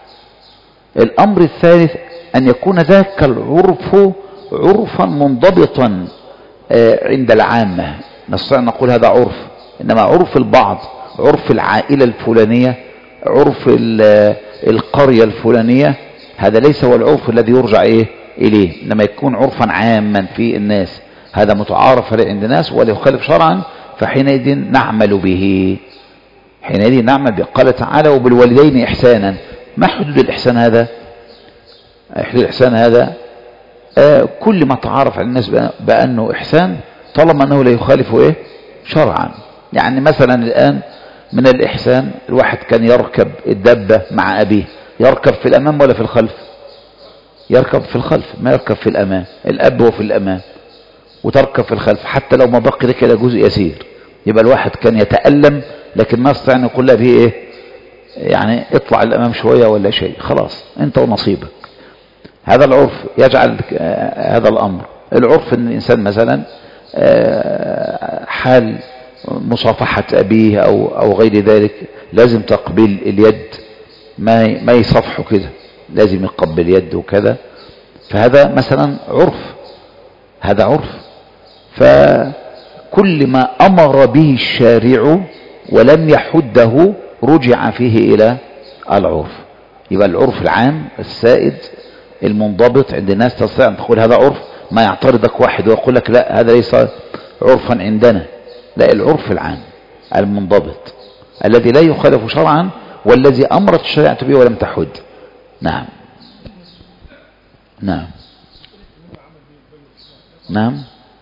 الأمر الثالث أن يكون ذاك العرف عرفا منضبطا عند العامة، نستطيع أن نقول هذا عرف. إنما عرف البعض، عرف العائلة الفلانية، عرف القرية الفلانية، هذا ليس هو العرف الذي يرجع إليه. إنما يكون عرفا عاما في الناس، هذا متعارف عليه عند الناس ولا يخالف شرعا، فحينئذ نعمل به. حينئذ نعمل به. قال تعالى وبالوالدين إحسانا. ما حدود الإحسان هذا؟ حدود الإحسان هذا كل ما تعارف على الناس بأنه إحسان طالما أنه لا يخالف شرعا. يعني مثلا الآن من الإحسان الواحد كان يركب الدابة مع أبيه، يركب في الأمام ولا في الخلف؟ يركب في الخلف، ما يركب في الأمام. الأب هو في الأمام وتركب في الخلف، حتى لو ما بقي لك إلى جزء يسير. يبقى الواحد كان يتألم لكن ما استطاع أن يقول له به يعني اطلع الأمام شوية ولا شيء، خلاص أنت ونصيبك. هذا العرف يجعل هذا الأمر. العرف أن الإنسان مثلا حال مصافحة أبيه أو غير ذلك لازم تقبيل اليد، ما يصفحه كده، لازم يقبل يده وكذا. فهذا مثلا عرف، هذا عرف. فكل ما أمر به الشارع ولم يحده رجع فيه إلى العرف. يبقى العرف العام السائد المنضبط عند الناس تستطيع أن تقول هذا عرف، ما يعترضك واحد ويقول لك لا هذا ليس عرفا عندنا. لا، العرف العام المنضبط الذي لا يخالف شرعا والذي أمرت الشريعة به ولم تحد. نعم نعم نعم.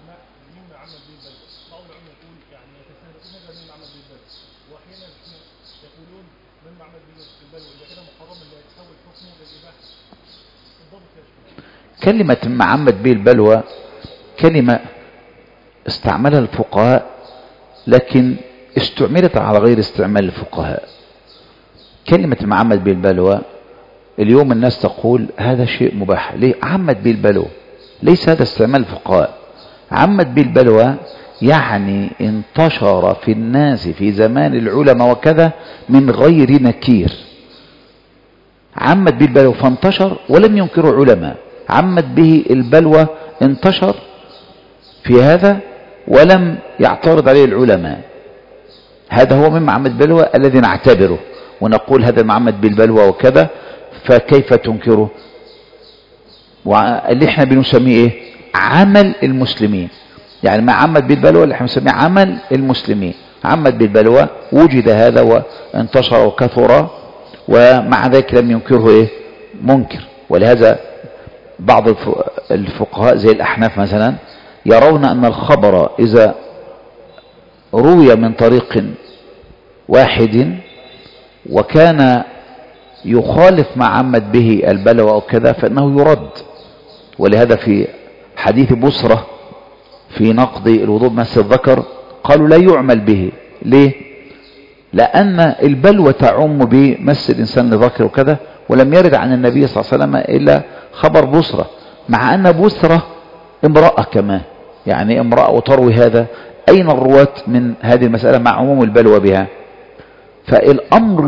كلمة مما عمد به البلوى كلمة استعملها الفقهاء لكن استعملت على غير استعمال الفقهاء. كلمة مما عمد به البلوى اليوم الناس تقول هذا شيء مباح. ليه عمد به البلوى؟ ليس هذا استعمال الفقهاء. عمد به البلوى يعني انتشر في الناس في زمان العلماء وكذا من غير نكير. عمد به البلوى فانتشر ولم ينكره علماء. عمد به البلوى انتشر في هذا ولم يعترض عليه العلماء. هذا هو مما عمد بالبلوى الذي نعتبره ونقول هذا معمد بالبلوى وكذا، فكيف تنكره؟ واللي احنا بنسميه عمل المسلمين. يعني ما عمد بالبلوى اللي احنا بنسميه عمل المسلمين. عمد بالبلوى وجد هذا وانتشر وكثر ومع ذلك لم ينكره منكر. ولهذا بعض الفقهاء زي الأحناف مثلا يرون أن الخبر إذا روي من طريق واحد وكان يخالف ما عمد به البلوى أو كذا فإنه يرد. ولهذا في حديث بصرة في نقض الوضوء بمس الذكر قالوا لا يعمل به. ليه؟ لأن البلوى تعم بمس الإنسان لذكر وكذا، ولم يرد عن النبي صلى الله عليه وسلم إلا خبر بصرة، مع أن بصرة امرأة كمان، يعني امرأة وتروي هذا. أين الرواة من هذه المسألة مع عموم البلوى بها؟ فالأمر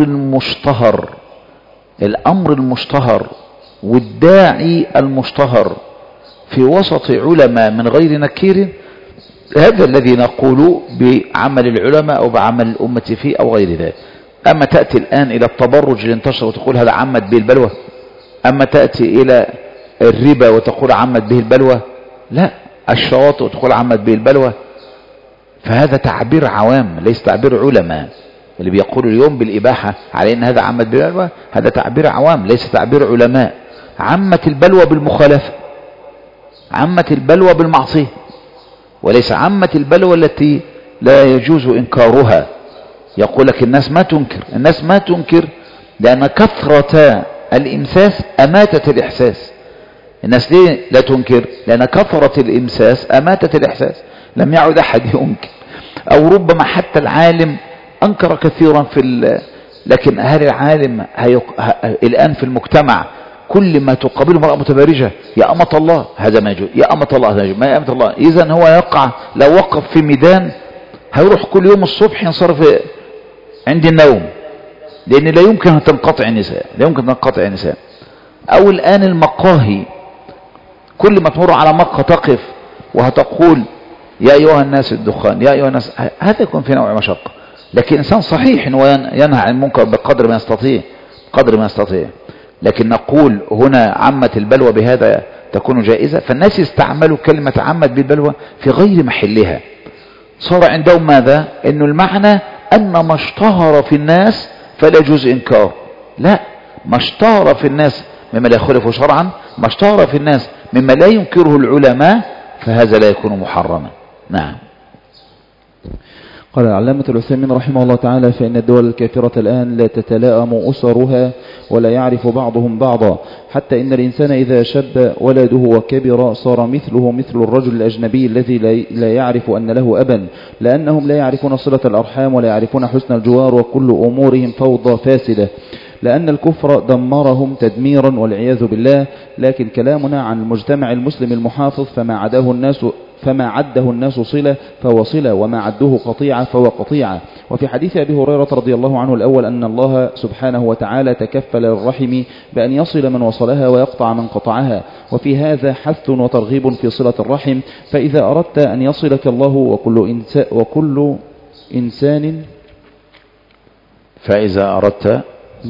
المشتهر والداعي المشتهر في وسط علماء من غير نكير، هذا الذي نقول بعمل العلماء أو بعمل الأمة فيه أو غير ذلك. أما تأتي الآن إلى التبرج اللي انتشر وتقول هذا عمد به البلوى، أما تأتي إلى الربا وتقول عمد به البلوى، لا، الشواطئ وتقول عمد به البلوى، فهذا تعبير عوام ليس تعبير علماء. اللي بيقول اليوم بالإباحة على أن هذا عمد به البلوى هذا تعبير عوام ليس تعبير علماء. عمت البلوى بالمخالفة، عمت البلوى بالمعصية، وليس عمت البلوى التي لا يجوز إنكارها. يقول لك الناس ما تنكر لأن كثرة الإمساس أماتت الإحساس. الناس ليه لا تنكر؟ لأن كثرة الإمساس أماتت الإحساس، لم يعد أحد ينكر. أو ربما حتى العالم أنكر كثيرا لكن هل العالم الآن في المجتمع كل ما تقابله امرأة متبرجة يا أمة الله هذا ما يجوز، يا أمة الله هذا يجوز، ما يا أمة الله. إذن هو يقع لو وقف في ميدان هيروح كل يوم الصبح ينصرف عند النوم، لأن لا يمكن أن تنقطع النساء. أو الآن المقاهي كل ما تمر على مقهى تقف وهتقول يا أيها الناس الدخان، يا أيها الناس، هذا يكون في نوع مشقة. لكن إنسان صحيح وينهى عن المنكر بقدر ما يستطيع، لكن نقول هنا عمت البلوى بهذا تكون جائزة. فالناس استعملوا كلمة عمت بالبلوى في غير محلها. صار عندهم ماذا؟ إنه المعنى أن ما اشتهر في الناس فلا يجوز إنكار. لا، ما اشتهر في الناس مما لا يخالف شرعا، ما اشتهر في الناس مما لا ينكره العلماء، فهذا لا يكون محرما. نعم. قال العلامة العثيمين رحمه الله تعالى: فإن الدول الكافرة الآن لا تتلائم أسرها ولا يعرف بعضهم بعضا، حتى إن الإنسان إذا شب ولده وكبر صار مثله مثل الرجل الأجنبي الذي لا يعرف أن له أبا، لأنهم لا يعرفون صلة الأرحام ولا يعرفون حسن الجوار، وكل أمورهم فوضى فاسدة، لأن الكفر دمرهم تدميرا والعياذ بالله. لكن كلامنا عن المجتمع المسلم المحافظ فما عده الناس صلة فهو صلة، وما عدوه قطيعة فهو قطيعة. وفي حديث أبي هريرة رضي الله عنه الأول أن الله سبحانه وتعالى تكفل للرحم بأن يصل من وصلها ويقطع من قطعها، وفي هذا حث وترغيب في صلة الرحم. فإذا أردت أن يصلك الله فإذا أردت أن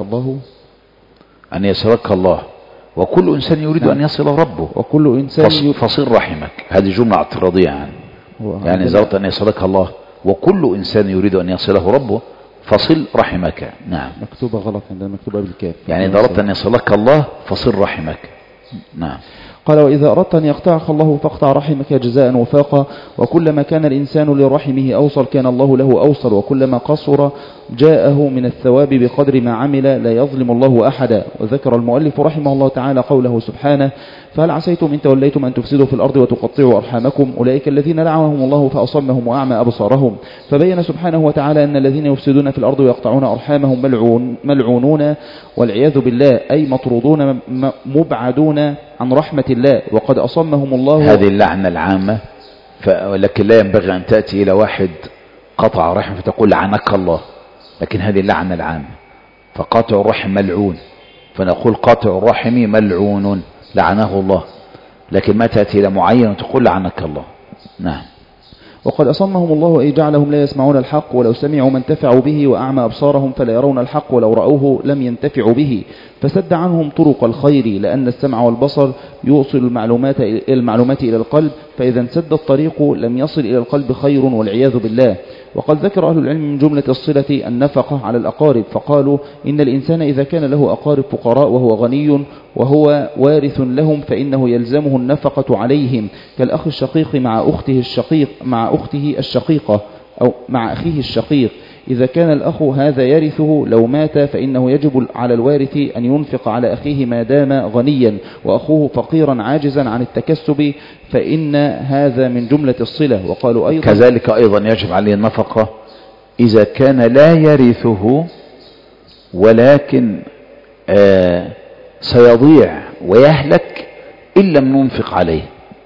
يصلك الله وكل إنسان يريد أن يصل ربه، وكل إنسان فصل رحمك. هذه جملة اعتراضية يعني إذا أردت أن يصلك الله وكل إنسان يريد أن يصله ربه فصل رحمك. نعم، مكتوبة غلط عندنا، مكتوبة بالكاف. يعني إذا أردت أن يصلك الله فصل رحمك. نعم. قال: وإذا أردت أن يقطعك الله فاقطع رحمك جزاء وفاقا، وكلما كان الإنسان لرحمه أوصل كان الله له أوصل، وكلما قصر جاءه من الثواب بقدر ما عمل، لا يظلم الله أحدا. وذكر المؤلف رحمه الله تعالى قوله سبحانه: فهل عسيتم إن توليتم أن تفسدوا في الأرض وتقطعوا أرحامكم، أولئك الذين لعنهم الله فأصمهم وأعمى أبصارهم. فبين سبحانه وتعالى أن الذين يفسدون في الأرض ويقطعون أرحامهم ملعونون والعياذ بالله، أي مطرودون مبعدون عن رحمة الله، وقد أصمهم الله. هذه اللعنة العامة، ولكن لا ينبغي أن تأتي إلى واحد قطع رحمه فتقول لعنك الله، لكن هذه اللعنة العامة. فقاطع الرحم ملعون، فنقول قاطع الرحم ملعون لعنه الله، لكن ما تأتي إلى معين وتقول لعنك الله. نعم. وقد أصمهم الله أي جعلهم لا يسمعون الحق، ولو سمعوا ما انتفعوا به، وأعمى أبصارهم فلا يرون الحق، ولو رأوه لم ينتفعوا به، فسد عنهم طرق الخير، لأن السمع والبصر يوصل المعلومات إلى القلب، فإذا انسد الطريق لم يصل إلى القلب خير والعياذ بالله. وقد ذكر أهل العلم من جملة الصلة النفقة على الأقارب، فقالوا إن الإنسان إذا كان له أقارب فقراء وهو غني وهو وارث لهم فإنه يلزمه النفقة عليهم، كالأخ الشقيق مع أخته الشقيقة أو مع أخيه الشقيق. إذا كان الأخ هذا يرثه لو مات فإنه يجب على الوارث أن ينفق على أخيه ما دام غنيا، وأخوه فقيرا عاجزا عن التكسب، فإن هذا من جملة الصلة. وقالوا أيضا كذلك أيضا يجب عليه النفقة إذا كان لا يرثه ولكن سيضيع ويهلك إن لم ننفق عليه،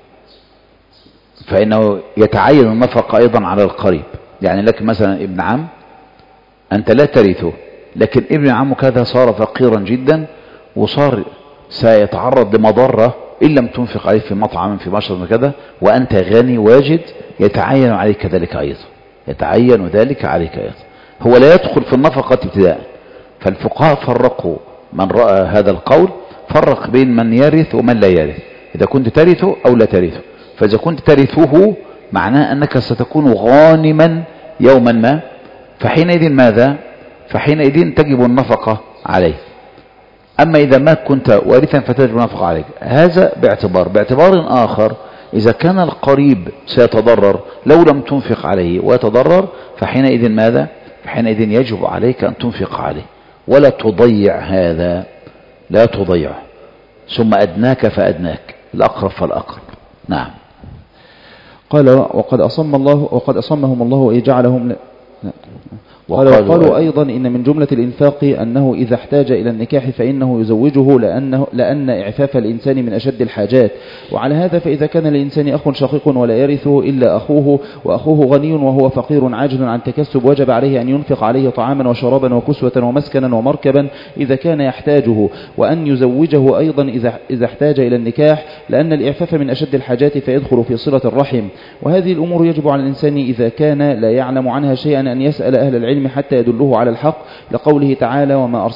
فإنه يتعين النفقة أيضا على القريب. يعني لك مثلا ابن عم أنت لا ترثه، لكن ابن عمك هذا صار فقيرا جدا وصار سيتعرض لمضرة إن لم تنفق عليه في مطعم في مشرب وكذا، وأنت غني واجد، يتعين عليك ذلك أيضا، يتعين ذلك عليك أيضا. هو لا يدخل في النفقة ابتداء. فالفقهاء فرقوا، من رأى هذا القول فرق بين من يرث ومن لا يرث، إذا كنت ترثه أو لا ترثه. فإذا كنت ترثه معناه أنك ستكون غانما يوما ما، فحينئذ ماذا؟ فحينئذ تجب النفقة عليه. أما إذا ما كنت وارثا فتجب النفقة عليك. هذا باعتبار آخر، إذا كان القريب سيتضرر لو لم تنفق عليه ويتضرر، فحينئذ ماذا؟ فحينئذ يجب عليك أن تنفق عليه ولا تضيع هذا، لا تضيعه. ثم أدناك فأدناك، الأقرب فالأقرب. نعم. قال: وقد أصمهم الله إي جعلهم وقالوا أيضا إن من جملة الإنفاق أنه إذا احتاج إلى النكاح فإنه يزوجه لأن إعفاف الإنسان من أشد الحاجات. وعلى هذا فإذا كان للإنسان أخ شقيق ولا يرثه إلا أخوه وأخوه غني وهو فقير عاجل عن تكسب وجب عليه أن ينفق عليه طعاما وشرابا وكسوة ومسكنا ومركبا إذا كان يحتاجه، وأن يزوجه أيضا إذا احتاج إلى النكاح، لأن الإعفاف من أشد الحاجات فيدخل في صلة الرحم. وهذه الأمور يجب على الإنسان إذا كان لا يعلم عنها شيئا أن يسأل أهل العلم حتى يدله على الحق، لقوله تعالى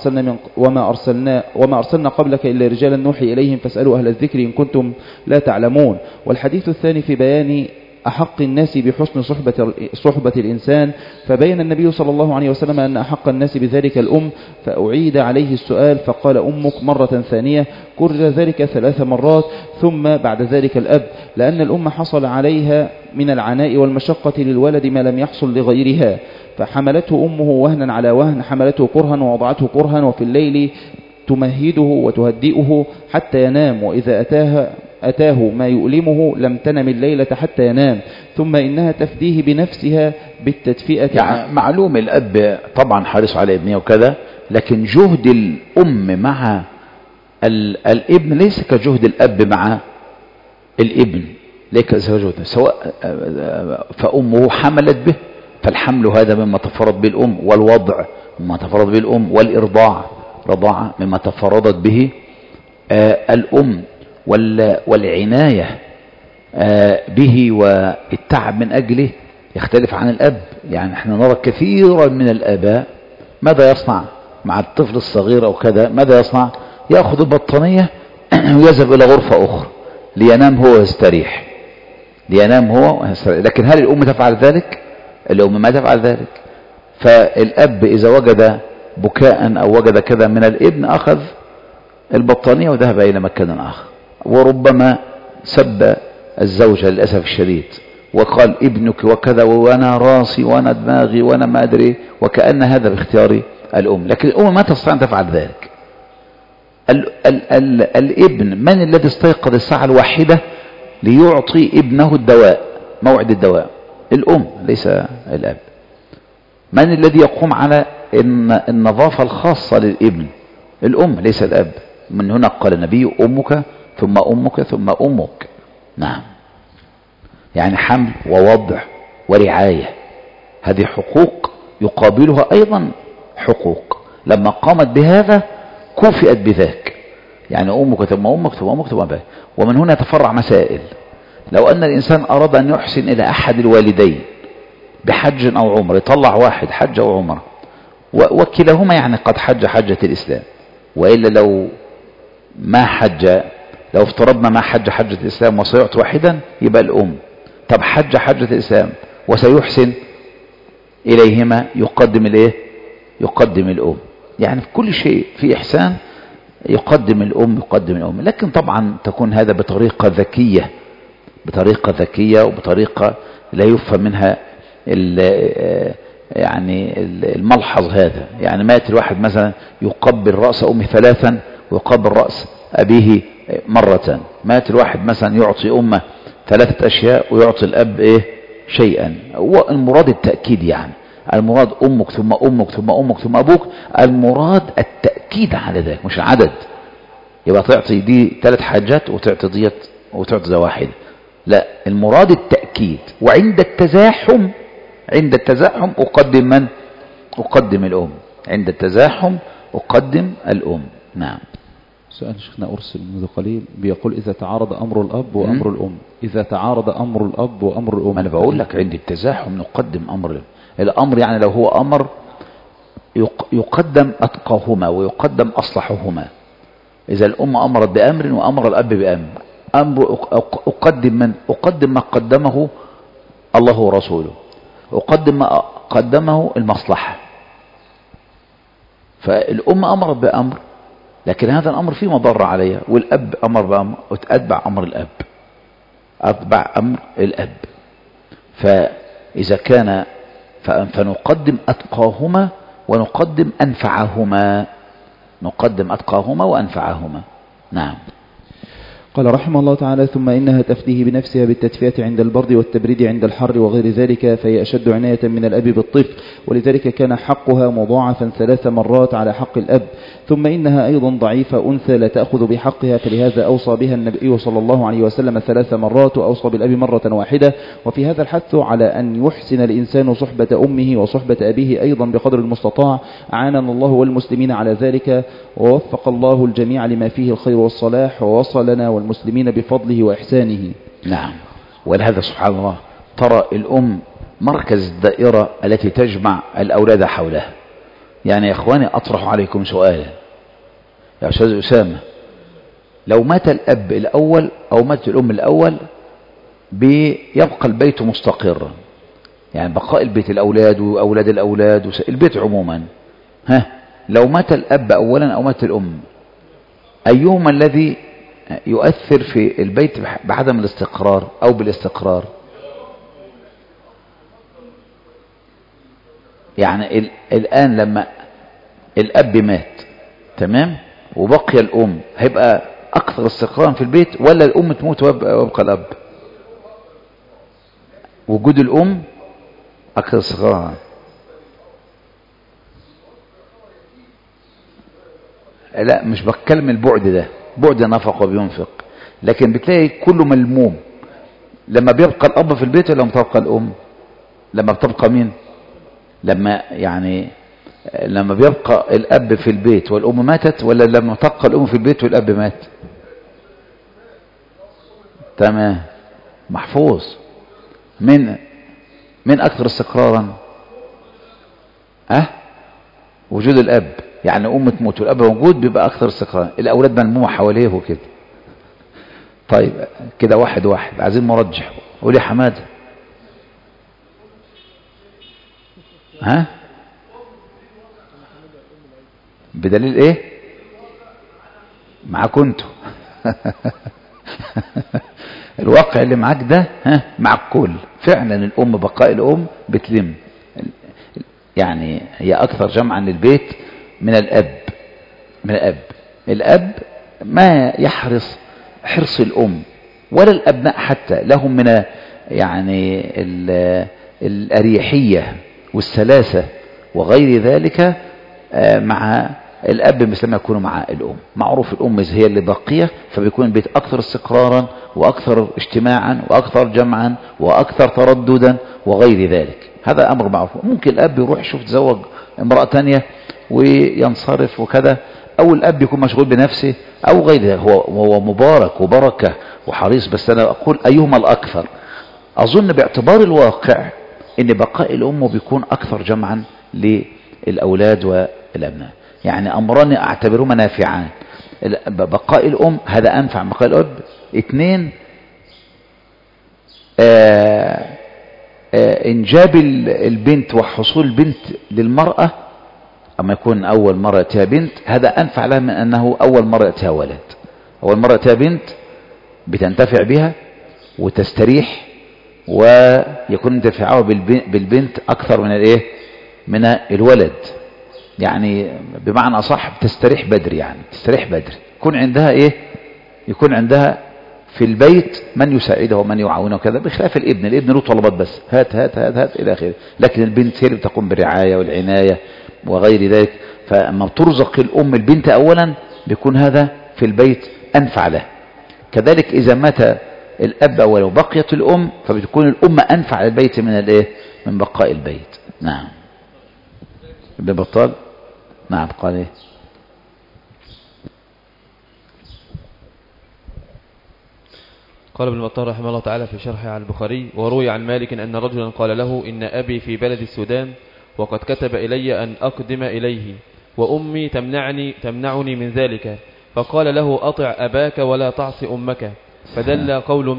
وما أرسلنا قبلك إلا رجالا نوحي إليهم فاسألوا أهل الذكر إن كنتم لا تعلمون. والحديث الثاني في بيان أحق الناس بحسن صحبة الإنسان، فبين النبي صلى الله عليه وسلم أن أحق الناس بذلك الأم، فأعيد عليه السؤال فقال أمك مرة ثانية، كرر ذلك 3 مرات، ثم بعد ذلك الأب، لأن الأم حصل عليها من العناء والمشقة للولد ما لم يحصل لغيرها، فحملته أمه وهنا على وهن، حملته كرها ووضعته كرها، وفي الليل تمهده وتهدئه حتى ينام، وإذا أتاه ما يؤلمه لم تنم الليلة حتى ينام، ثم إنها تفديه بنفسها بالتدفئة. يعني معلوم الأب طبعا حريص على ابنه وكذا، لكن جهد الأم مع الابن ليس كجهد الأب مع الابن، ليس كجهد، سواء فأمه حملت به، فالحمل هذا مما تفرض به الأم، والوضع مما تفرض به الأم، والإرضاع رضاعة مما تفرضت به الأم، والعناية به والتعب من أجله يختلف عن الأب. يعني احنا نرى كثيرا من الآباء ماذا يصنع مع الطفل الصغير أو كذا، ماذا يصنع؟ يأخذ البطانية ويذهب إلى غرفة أخرى لينام هو ويستريح، لكن هل الأم تفعل ذلك؟ الأم ما تفعل ذلك. فالأب إذا وجد بكاء أو وجد كذا من الابن أخذ البطانية وذهب إلى مكان آخر، وربما سب الزوجة للأسف الشديد وقال ابنك وكذا وأنا راسي وأنا دماغي وأنا ما أدري، وكأن هذا باختيار الأم، لكن الأم ما تستطيع أن تفعل ذلك. الابن من الذي استيقظ الساعة 1 ليعطي ابنه الدواء، موعد الدواء؟ الأم ليس الأب. من الذي يقوم على النظافة الخاصة للابن؟ الأم ليس الأب. من هنا قال النبي أمك ثم أمك ثم أمك. نعم، يعني حمل ووضع ورعاية، هذه حقوق يقابلها أيضا حقوق، لما قامت بهذا كفئت بذاك، يعني أمك ثم أمك ثم أمك ثم أباك. ومن هنا تفرع مسائل. لو أن الإنسان أراد أن يحسن إلى أحد الوالدين بحج أو عمر، يطلع واحد حج أو عمر وكلاهما يعني قد حج حجة الإسلام، وإلا لو ما حج، لو افترضنا ما حج حجة الإسلام وسيعطي واحدا يبقى الأم. طب حج حجة الإسلام وسيحسن إليهما، يقدم الإيه؟ يقدم الأم. يعني في كل شيء في إحسان يقدم الأم. لكن طبعا تكون هذا بطريقة ذكية وبطريقة لا يفهم منها يعني الملحظ هذا. يعني ما يأتي الواحد مثلا يقبل رأس أمه 3 ويقبل رأس أبيه مرة، ما يأتي الواحد مثلا يعطي أمه 3 أشياء ويعطي الأب شيئا. هو المراد التأكيد، يعني المراد أمك ثم أمك ثم أمك ثم أبوك، المراد التأكيد على ذلك مش العدد. يبقى تعطي دي 3 حاجات وتعطي ديت وتعطي واحدة، لا، المراد التأكيد. وعند التزاحم أقدم من؟ أقدم الأم. عند التزاحم أقدم الأم. نعم. سؤال شيخنا أرسل منذ قليل بيقول إذا تعارض أمر الأب وأمر الأم، إذا تعارض أمر الأب وأمر الأم. أنا بقول لك عند التزاحم نقدم أمر الأمر. يعني لو هو أمر يقدم أتقاهما ويقدم أصلحهما. إذا الأم أمرت بأمر وأمر الأب بأمر، أقدم من؟ أقدم ما قدمه الله ورسوله، أقدم ما قدمه المصلحة. فالأم أمرت بأمر لكن هذا الأمر فيه مضر عليها، والأب أمر بأمر وتتبع أمر الأب، أتبع أمر الأب. فإذا كان فنقدم أتقاهما ونقدم أنفعهما، نقدم أتقاهما وأنفعهما. نعم. قال رحمه الله تعالى: ثم إنها تفديه بنفسها بالتدفئة عند البرد والتبريد عند الحر وغير ذلك، فهي أشد عناية من الأب بالطفل، ولذلك كان حقها مضاعفا 3 مرات على حق الأب. ثم إنها أيضا ضعيفة أنثى لا تأخذ بحقها، فلهذا أوصى بها النبي صلى الله عليه وسلم 3 مرات، وأوصى بالأب مرة واحدة. وفي هذا الحث على أن يحسن الإنسان صحبة أمه وصحبة أبيه أيضا بقدر المستطاع. أعاننا الله والمسلمين على ذلك، ووفق الله الجميع لما فيه الخير والصلاح، ووصلنا والمسلمين بفضله وإحسانه. نعم. ولهذا سبحان الله ترى الأم مركز الدائرة التي تجمع الأولاد حولها. يعني يا إخواني أطرح عليكم سؤالا يا أستاذ أسامة، لو مات الأب الأول أو مات الأم الأول بيبقى البيت مستقرا، يعني بقاء البيت الأولاد وأولاد الأولاد البيت عموما، لو مات الأب أولا أو مات الأم، أيهما الذي يؤثر في البيت بعدم الاستقرار أو بالاستقرار؟ يعني الآن لما الأب مات تمام وبقي الأم، هيبقى أكثر استقرارا في البيت ولا الأم تموت ويبقى الأب؟ وجود الأم أكثر استقرارا. لا مش بتكلم البعد ده، بعد نفق وبينفق، لكن بتلاقي كله ملموم لما بيبقى الأب في البيت ولا لما تبقى الأم؟ لما بتبقى مين؟ لما بيبقى الأب في البيت والأم ماتت، ولا لما تبقى الأم في البيت والأب مات؟ تمام محفوظ. من أكثر استقرارا؟ وجود الأب، يعني أم تموت والأب موجود بيبقى أكثر استقرارا، الأولاد ملمومة حواليه وكده. طيب كده واحد عايزين مرجح. قول يا حماد. بدليل ايه؟ معاكم انتوا الواقع اللي معاك ده مع الكل فعلا. الأم بقاء الأم بتلم، يعني هي أكثر جمعا للبيت من الأب. الأب ما يحرص حرص الأم ولا الأبناء حتى، لهم من يعني الأريحية والسلاسة وغير ذلك مع الأب مثل ما يكون مع الأم. معروف الأم هي اللي باقية، فبيكون البيت أكثر استقرارا وأكثر اجتماعا وأكثر جمعا وأكثر ترددا وغير ذلك. هذا أمر معروف. ممكن الأب يروح يشوف تزوج امرأة تانية وينصرف وكذا، أو الأب يكون مشغول بنفسه أو غير ذلك. هو مبارك وبركة وحريص، بس أنا أقول أيهما الأكثر؟ أظن باعتبار الواقع أن بقاء الأم بيكون أكثر جمعا للأولاد والأبناء. يعني أمران أعتبرهما نافعان. بقاء الأم هذا أنفع من بقاء الأب. 2 إنجاب البنت وحصول البنت للمرأة، أما يكون أول مرة يأتيها بنت هذا أنفع لها من أنه أول مرة يأتيها ولد. أول مرة يأتيها بنت بتنتفع بها وتستريح، ويكون انتفاعه بالبنت أكثر من الإيه؟ من الولد. يعني بمعنى أصح تستريح بدري، يعني تستريح بدري، يكون عندها إيه؟ يكون عندها في البيت من يساعده ومن يعاونه وكذا، بخلاف الابن له طلبات بس، هات هات هات هات إلى آخره. لكن البنت هي اللي بتقوم بالرعاية والعناية وغير ذلك. فأما ترزق الأم البنت أولا بيكون هذا في البيت أنفع له. كذلك إذا مات الأب أولا وبقيت الأم، فبتكون الأم أنفع للبيت من الإيه؟ من بقاء البيت. نعم. ابن بطال. نعم قال إيه؟ قال ابن بطال رحمه الله تعالى في شرحه على البخاري: وروي عن مالك أن رجلا قال له: إن أبي في بلد السودان وقد كتب إلي أن أقدم إليه، وأمي تمنعني من ذلك، فقال له: أطع أباك ولا تعص أمك. فدل قول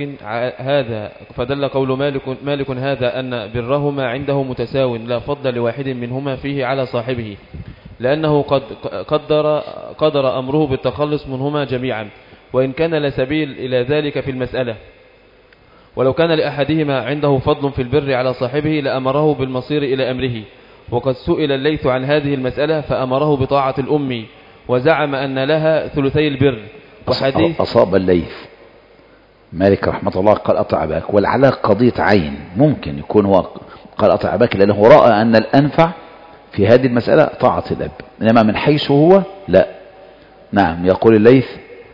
مالك هذا أن برهما عنده متساو، لا فضل لواحد منهما فيه على صاحبه، لأنه قدر أمره بالتخلص منهما جميعا، وإن كان لا سبيل إلى ذلك في المسألة. ولو كان لأحدهما عنده فضل في البر على صاحبه لأمره بالمصير إلى أمره. وقد سئل الليث عن هذه المسألة فأمره بطاعة الأم، وزعم أن لها ثلثي البر، وحديث أصاب الليث مالك رحمة الله قال أطع أباك، ولعلها قضية عين، ممكن يكون هو قال أطع أباك لأنه رأى أن الأنفع في هذه المسألة طاعة الأب، إنما من حيث هو لا. نعم. يقول الليث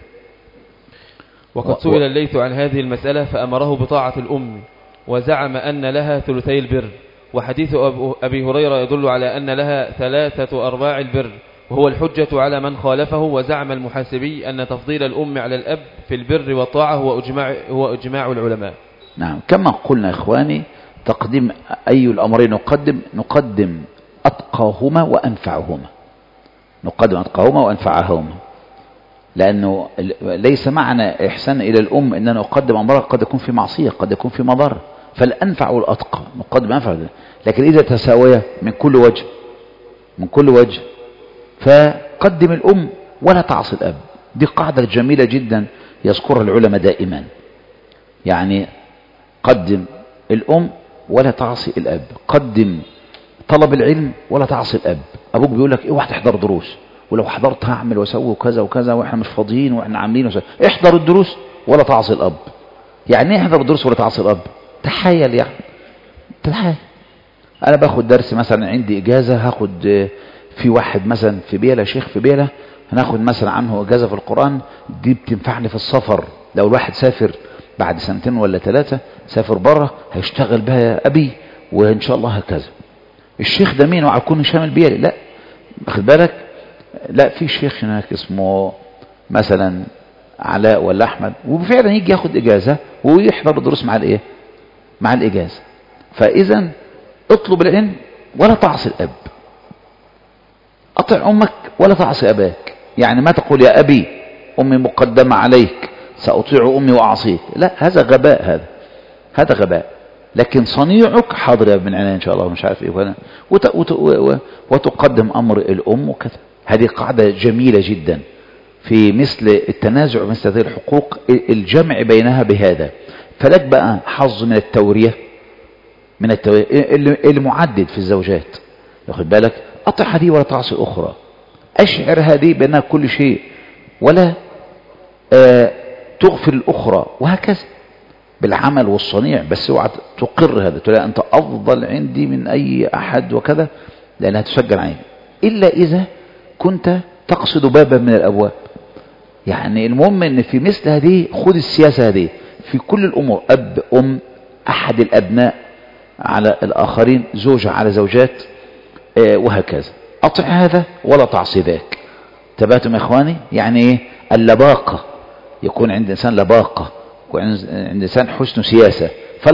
وقد سئل الليث عن هذه المسألة فأمره بطاعة الأم وزعم أن لها ثلثي البر، وحديث أبي هريرة يدل على أن لها 3/4 البر، وهو الحجة على من خالفه. وزعم المحاسبي أن تفضيل الأم على الأب في البر والطاعة هو إجماع العلماء. نعم. كما قلنا إخواني تقديم أي الأمرين نقدم أتقاهما وأنفعهما، نقدم أتقاهما وأنفعهما، لأنه ليس معنى إحسان إلى الأم أن أنا أقدم أمرها قد يكون في معصية قد يكون في مضر، فالأنفع والأتقى نقدم أنفع. لكن إذا تساويا من كل وجه فقدم الأم ولا تعصي الأب. دي قاعدة جميلة جدا يذكرها العلماء دائما، يعني قدم الأم ولا تعصي الأب، قدم طلب العلم ولا تعصي الأب. أبوك بيقول لك اوعى تحضر دروس، ولو حضرت هعمل واسوي وكذا وكذا واحنا مش فاضيين واحنا عاملين وسوي. احضر الدروس ولا تعصي الأب. يعني ايه احضر الدروس ولا تعصي الأب؟ تحايل، يعني تحايل. أنا باخد درس مثلا عندي إجازة، هاخد في واحد مثلا في بيلة، شيخ في بيلة، هناخد مثلا عنه إجازة في القرآن، دي بتنفعني في السفر. لو الواحد سافر بعد 2 ولا 3 سافر بره هيشتغل بها يا أبي وإن شاء الله هكذا. الشيخ ده مين؟ وعلى كون هشام البيلي؟ لا، واخد بالك؟ لا، في شيخ هناك اسمه مثلا علاء ولا أحمد، وفعلا يجي ياخد إجازة ويحضر الدروس مع الإيه؟ مع الإجازة. فإذا اطلب العلم ولا تعصي الأب، أطع أمك ولا تعصي أباك. يعني ما تقول يا أبي أمي مقدمة عليك سأطيع أمي وأعصيك، لا، هذا غباء، هذا غباء. لكن صنيعك حاضر يا ابن عناية إن شاء الله مش عارف إيه وتقدم أمر الأم وكذا. هذه قاعدة جميلة جدا في مثل التنازع مثل هذه الحقوق، الجمع بينها بهذا. فلك بقى حظ من التورية المعدد في الزوجات، واخد بالك؟ أطع هذه ولا تعصي الأخرى، أشعر هذه بأنها كل شيء ولا تغفل الأخرى، وهكذا بالعمل والصنيع. بس اوعى تقر هذا، تقول أنت أفضل عندي من أي أحد وكذا، لأنها تسجل عيني. إلا إذا كنت تقصد بابا من الأبواب. يعني المهم أن في مثل هذه خذ السياسة هذه في كل الأمور، أب أم أحد الأبناء على الآخرين، زوجة على زوجات، وهكذا. أطع هذا ولا تعصي ذاك. تباتم يا إخواني؟ يعني إيه؟ اللباقة، يكون عند إنسان لباقة وعند إنسان حسن سياسة،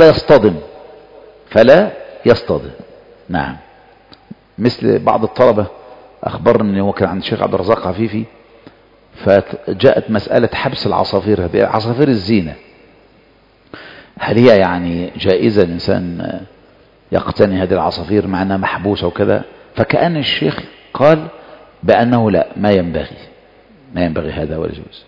فلا يصطدم. نعم. مثل بعض الطلبة أخبرني أنه كان عند الشيخ عبد الرزاق عفيفي، فجاءت مسألة حبس العصافير، هذه عصافير الزينة، هل هي يعني جائزة الإنسان يقتني هذه العصافير مع أنها محبوسة وكذا؟ فكأن الشيخ قال بأنه لا، ما ينبغي هذا ولا يجوز.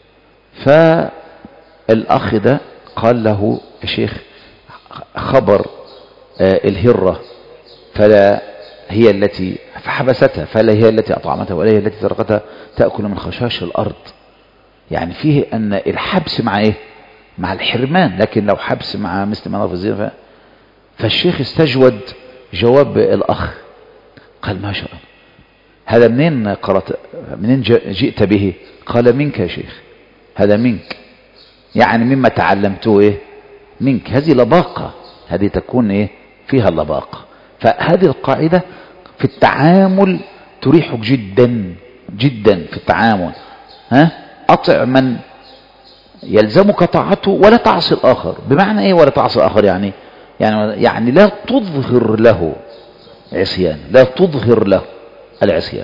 فالأخ ده قال له الشيخ خبر الهرة فلا هي التي فحبستها، فلا هي التي أطعمتها ولا هي التي تركتها تأكل من خشاش الأرض. يعني فيه أن الحبس مع إيه؟ مع الحرمان، لكن لو حبس مع مثل ما نرى في الزينة. فالشيخ استجود جواب الأخ، قال ما شاء الله، هذا منين قرأت، منين جئت به؟ قال منك يا شيخ، هذا منك، يعني مما تعلمته إيه؟ منك. هذه لباقة، هذه تكون إيه؟ فيها اللباقة. فهذه القاعدة في التعامل تريحك جدا جدا في التعامل. أطع من يلزمك طاعته ولا تعصي الآخر. بمعنى إيه ولا تعصي الآخر؟ يعني لا تظهر له عصيان، لا تظهر له العصيان،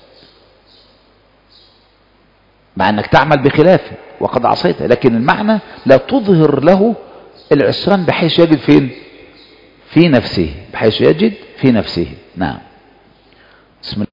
مع أنك تعمل بخلافه وقد عصيته، لكن المعنى لا تظهر له العصيان بحيث يجد فين؟ في نفسه، بحيث يجد في نفسه. نعم. بسم الله.